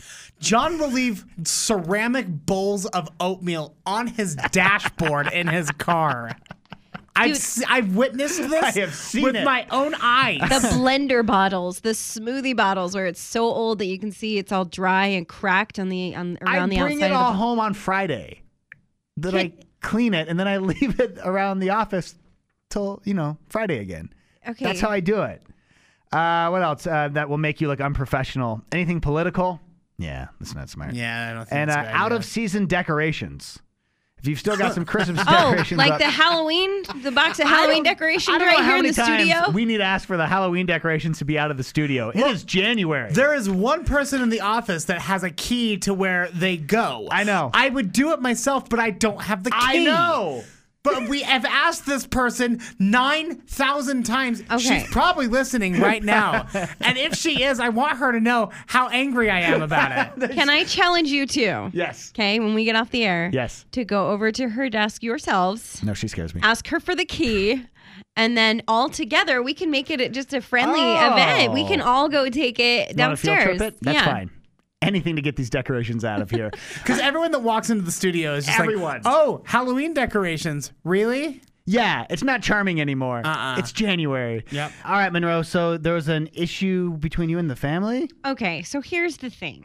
John will leave ceramic bowls of oatmeal on his dashboard in his car. I've, Dude. se- I've witnessed this I have seen with it. my own eyes. The blender bottles, the smoothie bottles, where it's so old that you can see it's all dry and cracked on the on around I the bring outside. it of all the home on Friday. Then I clean it, and then I leave it around the office till, you know, Friday again. Okay. That's how I do it. Uh, what else uh, that will make you look unprofessional? Anything political? Yeah, that's not smart. Yeah, I don't think And that's uh, a good idea. out of season decorations. If you've still got some Christmas Oh, decorations like up, the Halloween, the box of I Halloween don't- decorations I don't right know how here in many the times studio. we need to ask for the Halloween decorations to be out of the studio. It is January. There is one person in the office that has a key to where they go. I know. I would do it myself, but I don't have the key. I know. But we have asked this person nine thousand times. Okay. She's probably listening right now. And if she is, I want her to know how angry I am about it. Can I challenge you too? Yes. Okay, when we get off the air. Yes. To go over to her desk yourselves, No, she scares me. ask her for the key, and then all together we can make it just a friendly Oh. event. We can all go take it You wanna field downstairs. trip it? That's yeah. fine. Anything to get these decorations out of here. Because everyone that walks into the studio is just Everyone. like, oh, Halloween decorations. Really? Yeah, it's not charming anymore. Uh-uh. It's January. Yep. All right, Monroe. So there was an issue between you and the family? Okay, so here's the thing.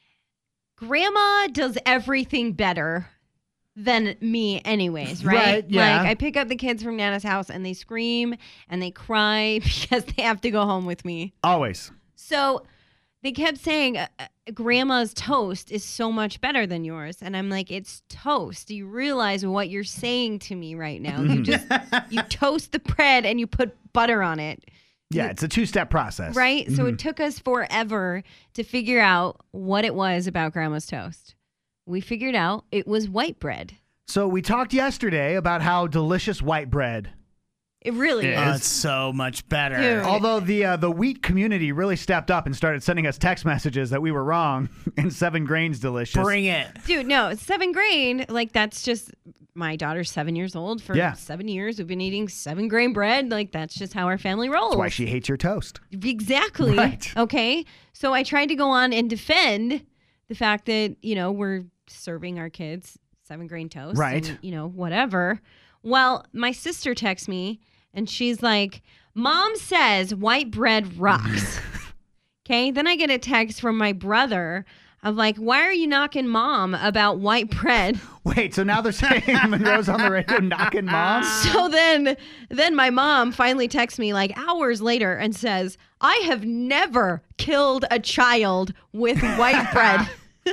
Grandma does everything better than me anyways, right? Right, yeah. Like I pick up the kids from Nana's house and they scream and they cry because they have to go home with me. Always. So they kept saying uh, uh, grandma's toast is so much better than yours, and I'm like, it's toast. Do you realize what you're saying to me right now? You just you toast the bread and you put butter on it. Yeah, it's a two-step process. Right? So Mhm. it took us forever to figure out what it was about grandma's toast. We figured out it was white bread. So we talked yesterday about how delicious white bread It really is. Oh, it's so much better. Dude. Although the uh, the wheat community really stepped up and started sending us text messages that we were wrong and seven grains delicious. Bring it. Dude, no, seven grain, like that's just my daughter's seven years old. For Yeah. seven years, we've been eating seven grain bread. Like that's just how our family rolls. That's why she hates your toast. Exactly. Right. Okay. So I tried to go on and defend the fact that, you know, we're serving our kids seven grain toast. Right. And, you know, whatever. Well, my sister texts me and she's like, Mom says white bread rocks. Okay. Then I get a text from my brother of like, why are you knocking mom about white bread? Wait, so now they're saying Monroe's on the radio knocking mom? So then, then my mom finally texts me like hours later and says, I have never killed a child with white bread.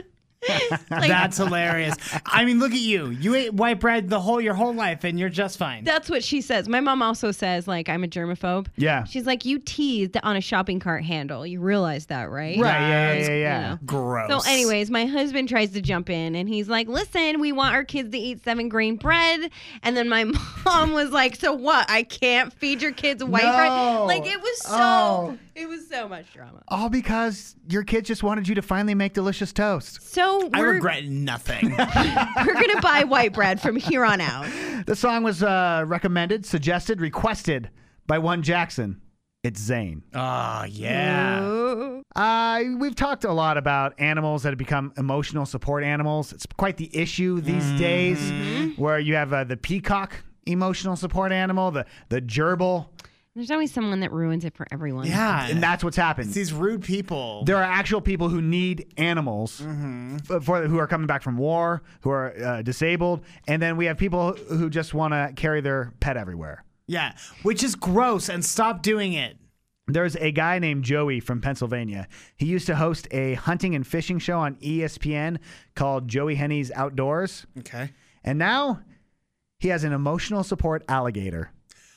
Like, that's hilarious. I mean, look at you. You ate white bread the whole your whole life, and you're just fine. That's what she says. My mom also says, like, I'm a germaphobe. Yeah. She's like, you teased on a shopping cart handle. You realize that, right? Right, yeah, yeah, yeah, yeah. You know. Gross. So anyways, my husband tries to jump in, and he's like, listen, we want our kids to eat seven grain bread. And then my mom was like, so what? I can't feed your kids white No. bread? Like, it was so, Oh. it was so much drama. All because your kids just wanted you to finally make delicious toast. So I we're, regret nothing. we're going to buy white bread from here on out. The song was uh, recommended, suggested, requested by one Jackson. It's Zane. Oh, yeah. Ooh. Uh, we've talked a lot about animals that have become emotional support animals. It's quite the issue these Mm-hmm. days, where you have uh, the peacock emotional support animal, the, the gerbil. There's always someone that ruins it for everyone. Yeah. And that's what's happened. It's these rude people. There are actual people who need animals Mm-hmm. f- for who are coming back from war, who are uh, disabled, and then we have people who just want to carry their pet everywhere. Yeah, which is gross, and stop doing it. There's a guy named Joey from Pennsylvania. He used to host a hunting and fishing show on E S P N called Joey Henny's Outdoors. Okay. And now he has an emotional support alligator.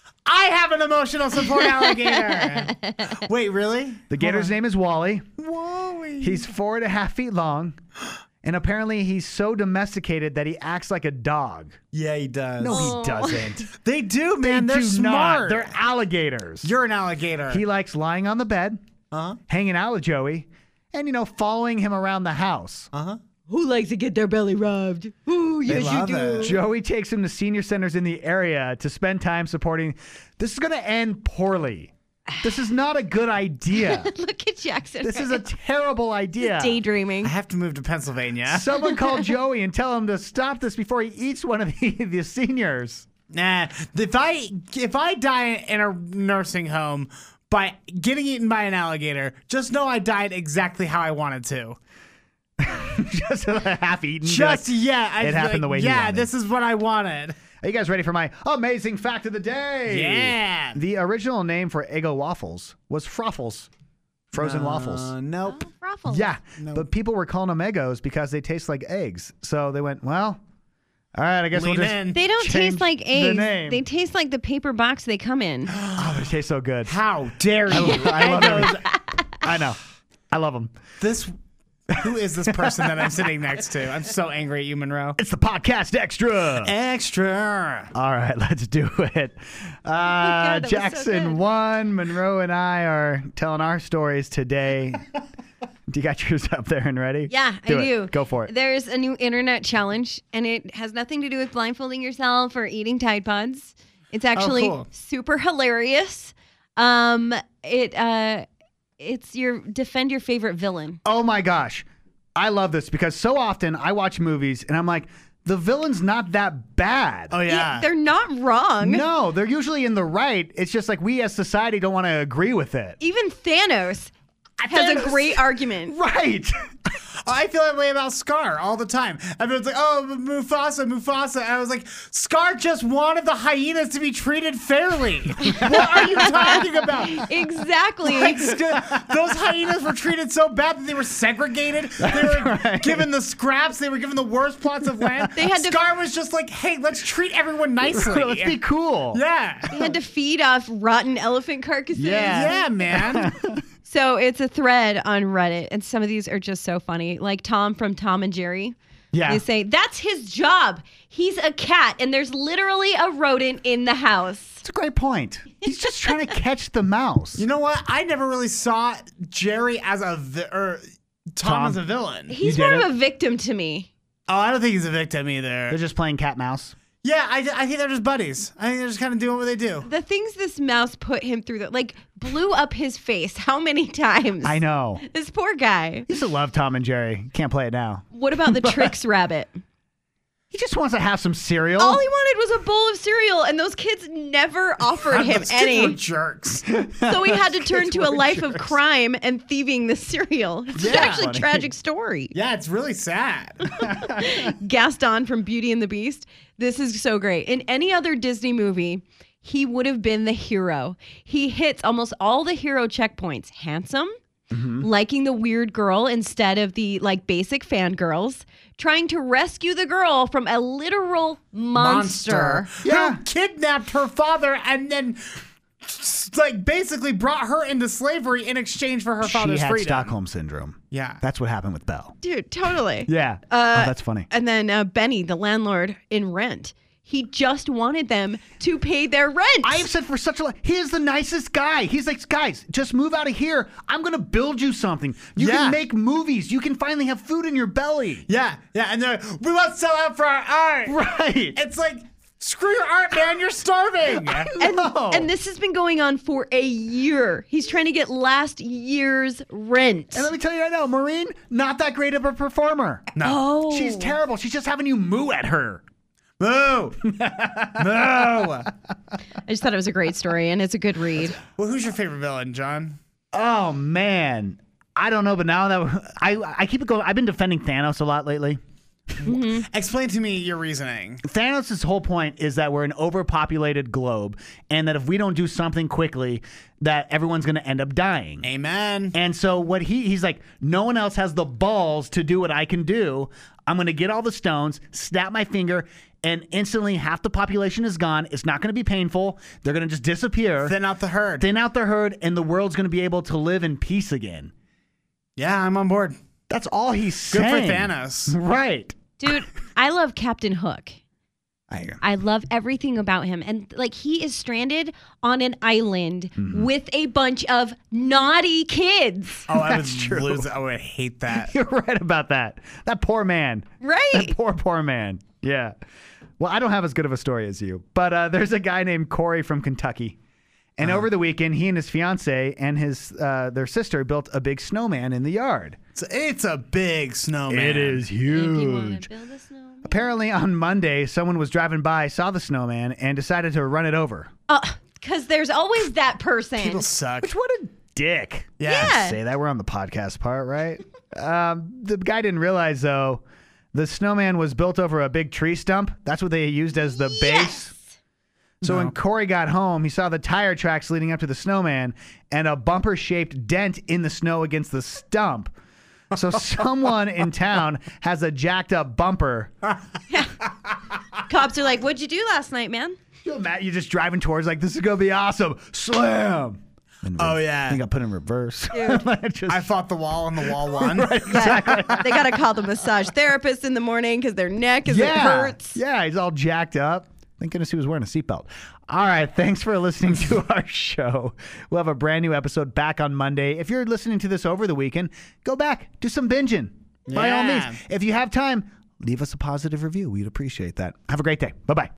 I have an emotional support alligator. Wait, really? The gator's name is Wally. Wally. He's four and a half feet long. And apparently he's so domesticated that he acts like a dog. Yeah, he does. No, Oh. he doesn't. They do, man. They They're do smart. not. They're alligators. You're an alligator. He likes lying on the bed, uh-huh. hanging out with Joey, and, you know, following him around the house. Uh-huh. Who likes to get their belly rubbed? Ooh, They yes, you love do. it. Joey takes him to senior centers in the area to spend time supporting. This is going to end poorly. This is not a good idea. Look at Jackson. This is a terrible idea. daydreaming. I have to move to Pennsylvania. Someone call Joey and tell him to stop this before he eats one of the, the seniors. Nah, if I if I die in a nursing home by getting eaten by an alligator, just know I died exactly how I wanted to. Just half eaten. Just like, yeah, I, it happened like, the way he yeah, wanted. this is what I wanted. Are you guys ready for my amazing fact of the day? Yeah. The original name for Eggo waffles was Froffles. Frozen Uh, waffles. Nope. Ruffles. Yeah, Nope. but people were calling them Eggos because they taste like eggs. So they went, well, all right, I guess Lean we'll just in. They don't change taste like the eggs. name. They taste like the paper box they come in. Oh, they taste so good. How dare you? I love Eggos. them. I know. I love them. This. Who is this person that I'm sitting next to? I'm so angry at you, Monroe. It's the podcast extra. Extra. All right, let's do it. Uh, that was so Jackson good. won. Monroe and I are telling our stories today. Do you got yours up there and ready? Yeah, do I it. do. Go for it. There's a new internet challenge, and it has nothing to do with blindfolding yourself or eating Tide Pods. It's actually cool. super hilarious. Um, it uh, it's your defend your favorite villain. Oh my gosh. I love this because so often I watch movies and I'm like, the villain's not that bad. Oh yeah. They're not wrong. No, they're usually in the right. It's just like we as society don't want to agree with it. Even Thanos has Thanos- a great argument. Right. I feel that way about Scar all the time. Everyone's like, oh, Mufasa, Mufasa. And I was like, Scar just wanted the hyenas to be treated fairly. What are you talking about? Exactly. Like, st- those hyenas were treated so bad that they were segregated. They were right. given the scraps. They were given the worst plots of land. They had to- Scar was just like, hey, let's treat everyone nicely. Let's be cool. Yeah. They had to feed off rotten elephant carcasses. Yeah, man. So it's a thread on Reddit, and some of these are just so funny. Like Tom from Tom and Jerry. Yeah. They say, that's his job. He's a cat, and there's literally a rodent in the house. It's a great point. He's just trying to catch the mouse. You know what? I never really saw Jerry as a vi- or Tom, Tom. as a villain. He's You more did of it? a victim to me. Oh, I don't think he's a victim either. They're just playing cat mouse. Yeah, I, I think they're just buddies. I think they're just kind of doing what they do. The things this mouse put him through, that like blew up his face how many times? I know. This poor guy. I used to love Tom and Jerry. Can't play it now. What about the Tricks rabbit? He just wants to have some cereal. All he wanted was a bowl of cereal, and those kids never offered him Those kids any. were jerks. So he had to turn kids to a were life of jerks. crime and thieving the cereal. It's Yeah. actually a Funny. tragic story. Yeah, it's really sad. Gaston from Beauty and the Beast. This is so great. In any other Disney movie, he would have been the hero. He hits almost all the hero checkpoints. Handsome, Mm-hmm. liking the weird girl instead of the like basic fangirls, trying to rescue the girl from a literal monster. Who kidnapped her father and then like basically brought her into slavery in exchange for her She father's had freedom. Stockholm syndrome. Yeah. That's what happened with Belle. Dude, totally. Yeah. Uh, oh, that's funny. And then uh, Benny, the landlord in Rent, he just wanted them to pay their rent. I have said for such a long he is the nicest guy. He's like, guys, just move out of here. I'm going to build you something. You Yeah. can make movies. You can finally have food in your belly. Yeah, yeah, and they're like, we won't sell out for our art. Right. It's like, screw your art, man. You're starving. And, and this has been going on for a year. He's trying to get last year's rent. And let me tell you right now, Maureen, not that great of a performer. No. Oh. She's terrible. She's just having you moo at her. Moo. Moo. I just thought it was a great story, and it's a good read. Well, who's your favorite villain, John? Oh, man. I don't know, but now that I, I keep it going, I've been defending Thanos a lot lately. Mm-hmm. Explain to me your reasoning. Thanos' whole point is that we're an overpopulated globe, and that if we don't do something quickly, that everyone's going to end up dying. Amen. And so what he he's like, no one else has the balls to do what I can do. I'm going to get all the stones, snap my finger, and instantly half the population is gone. It's not going to be painful. They're going to just disappear. Thin out the herd. Thin out the herd, and the world's going to be able to live in peace again. Yeah, I'm on board. That's all he's Good saying. for Thanos. Right. Dude, I love Captain Hook. I, I love everything about him. And like he is stranded on an island with a bunch of naughty kids. Oh, I would That's true. lose it. I would hate that. You're right about that. That poor man. Right. That poor, poor man. Yeah. Well, I don't have as good of a story as you, but uh, there's a guy named Corey from Kentucky. And Uh-huh. over the weekend, he and his fiance and his uh, their sister built a big snowman in the yard. It's, it's a big snowman. It is huge. Apparently, on Monday, someone was driving by, saw the snowman, and decided to run it over. Because there's always that person. People suck. Which, what a dick. Yeah. Yeah. Say that. We're on the podcast part, right? um, the guy didn't realize, though, the snowman was built over a big tree stump. That's what they used as the base. So when Corey got home, he saw the tire tracks leading up to the snowman and a bumper-shaped dent in the snow against the stump. So someone in town has a jacked-up bumper. Cops are like, what'd you do last night, man? Yo, Matt, you're just driving towards like, this is going to be awesome. Slam. Oh, yeah. I think I put in reverse. Dude. I fought the wall and the wall won. Right, exactly. They got to call the massage therapist in the morning because their neck is yeah. it hurts. Yeah, he's all jacked up. Thank goodness he was wearing a seatbelt. All right, thanks for listening to our show. We'll have a brand new episode back on Monday. If you're listening to this over the weekend, go back, do some binging. By all Yeah. means. If you have time, leave us a positive review. We'd appreciate that. Have a great day. Bye-bye.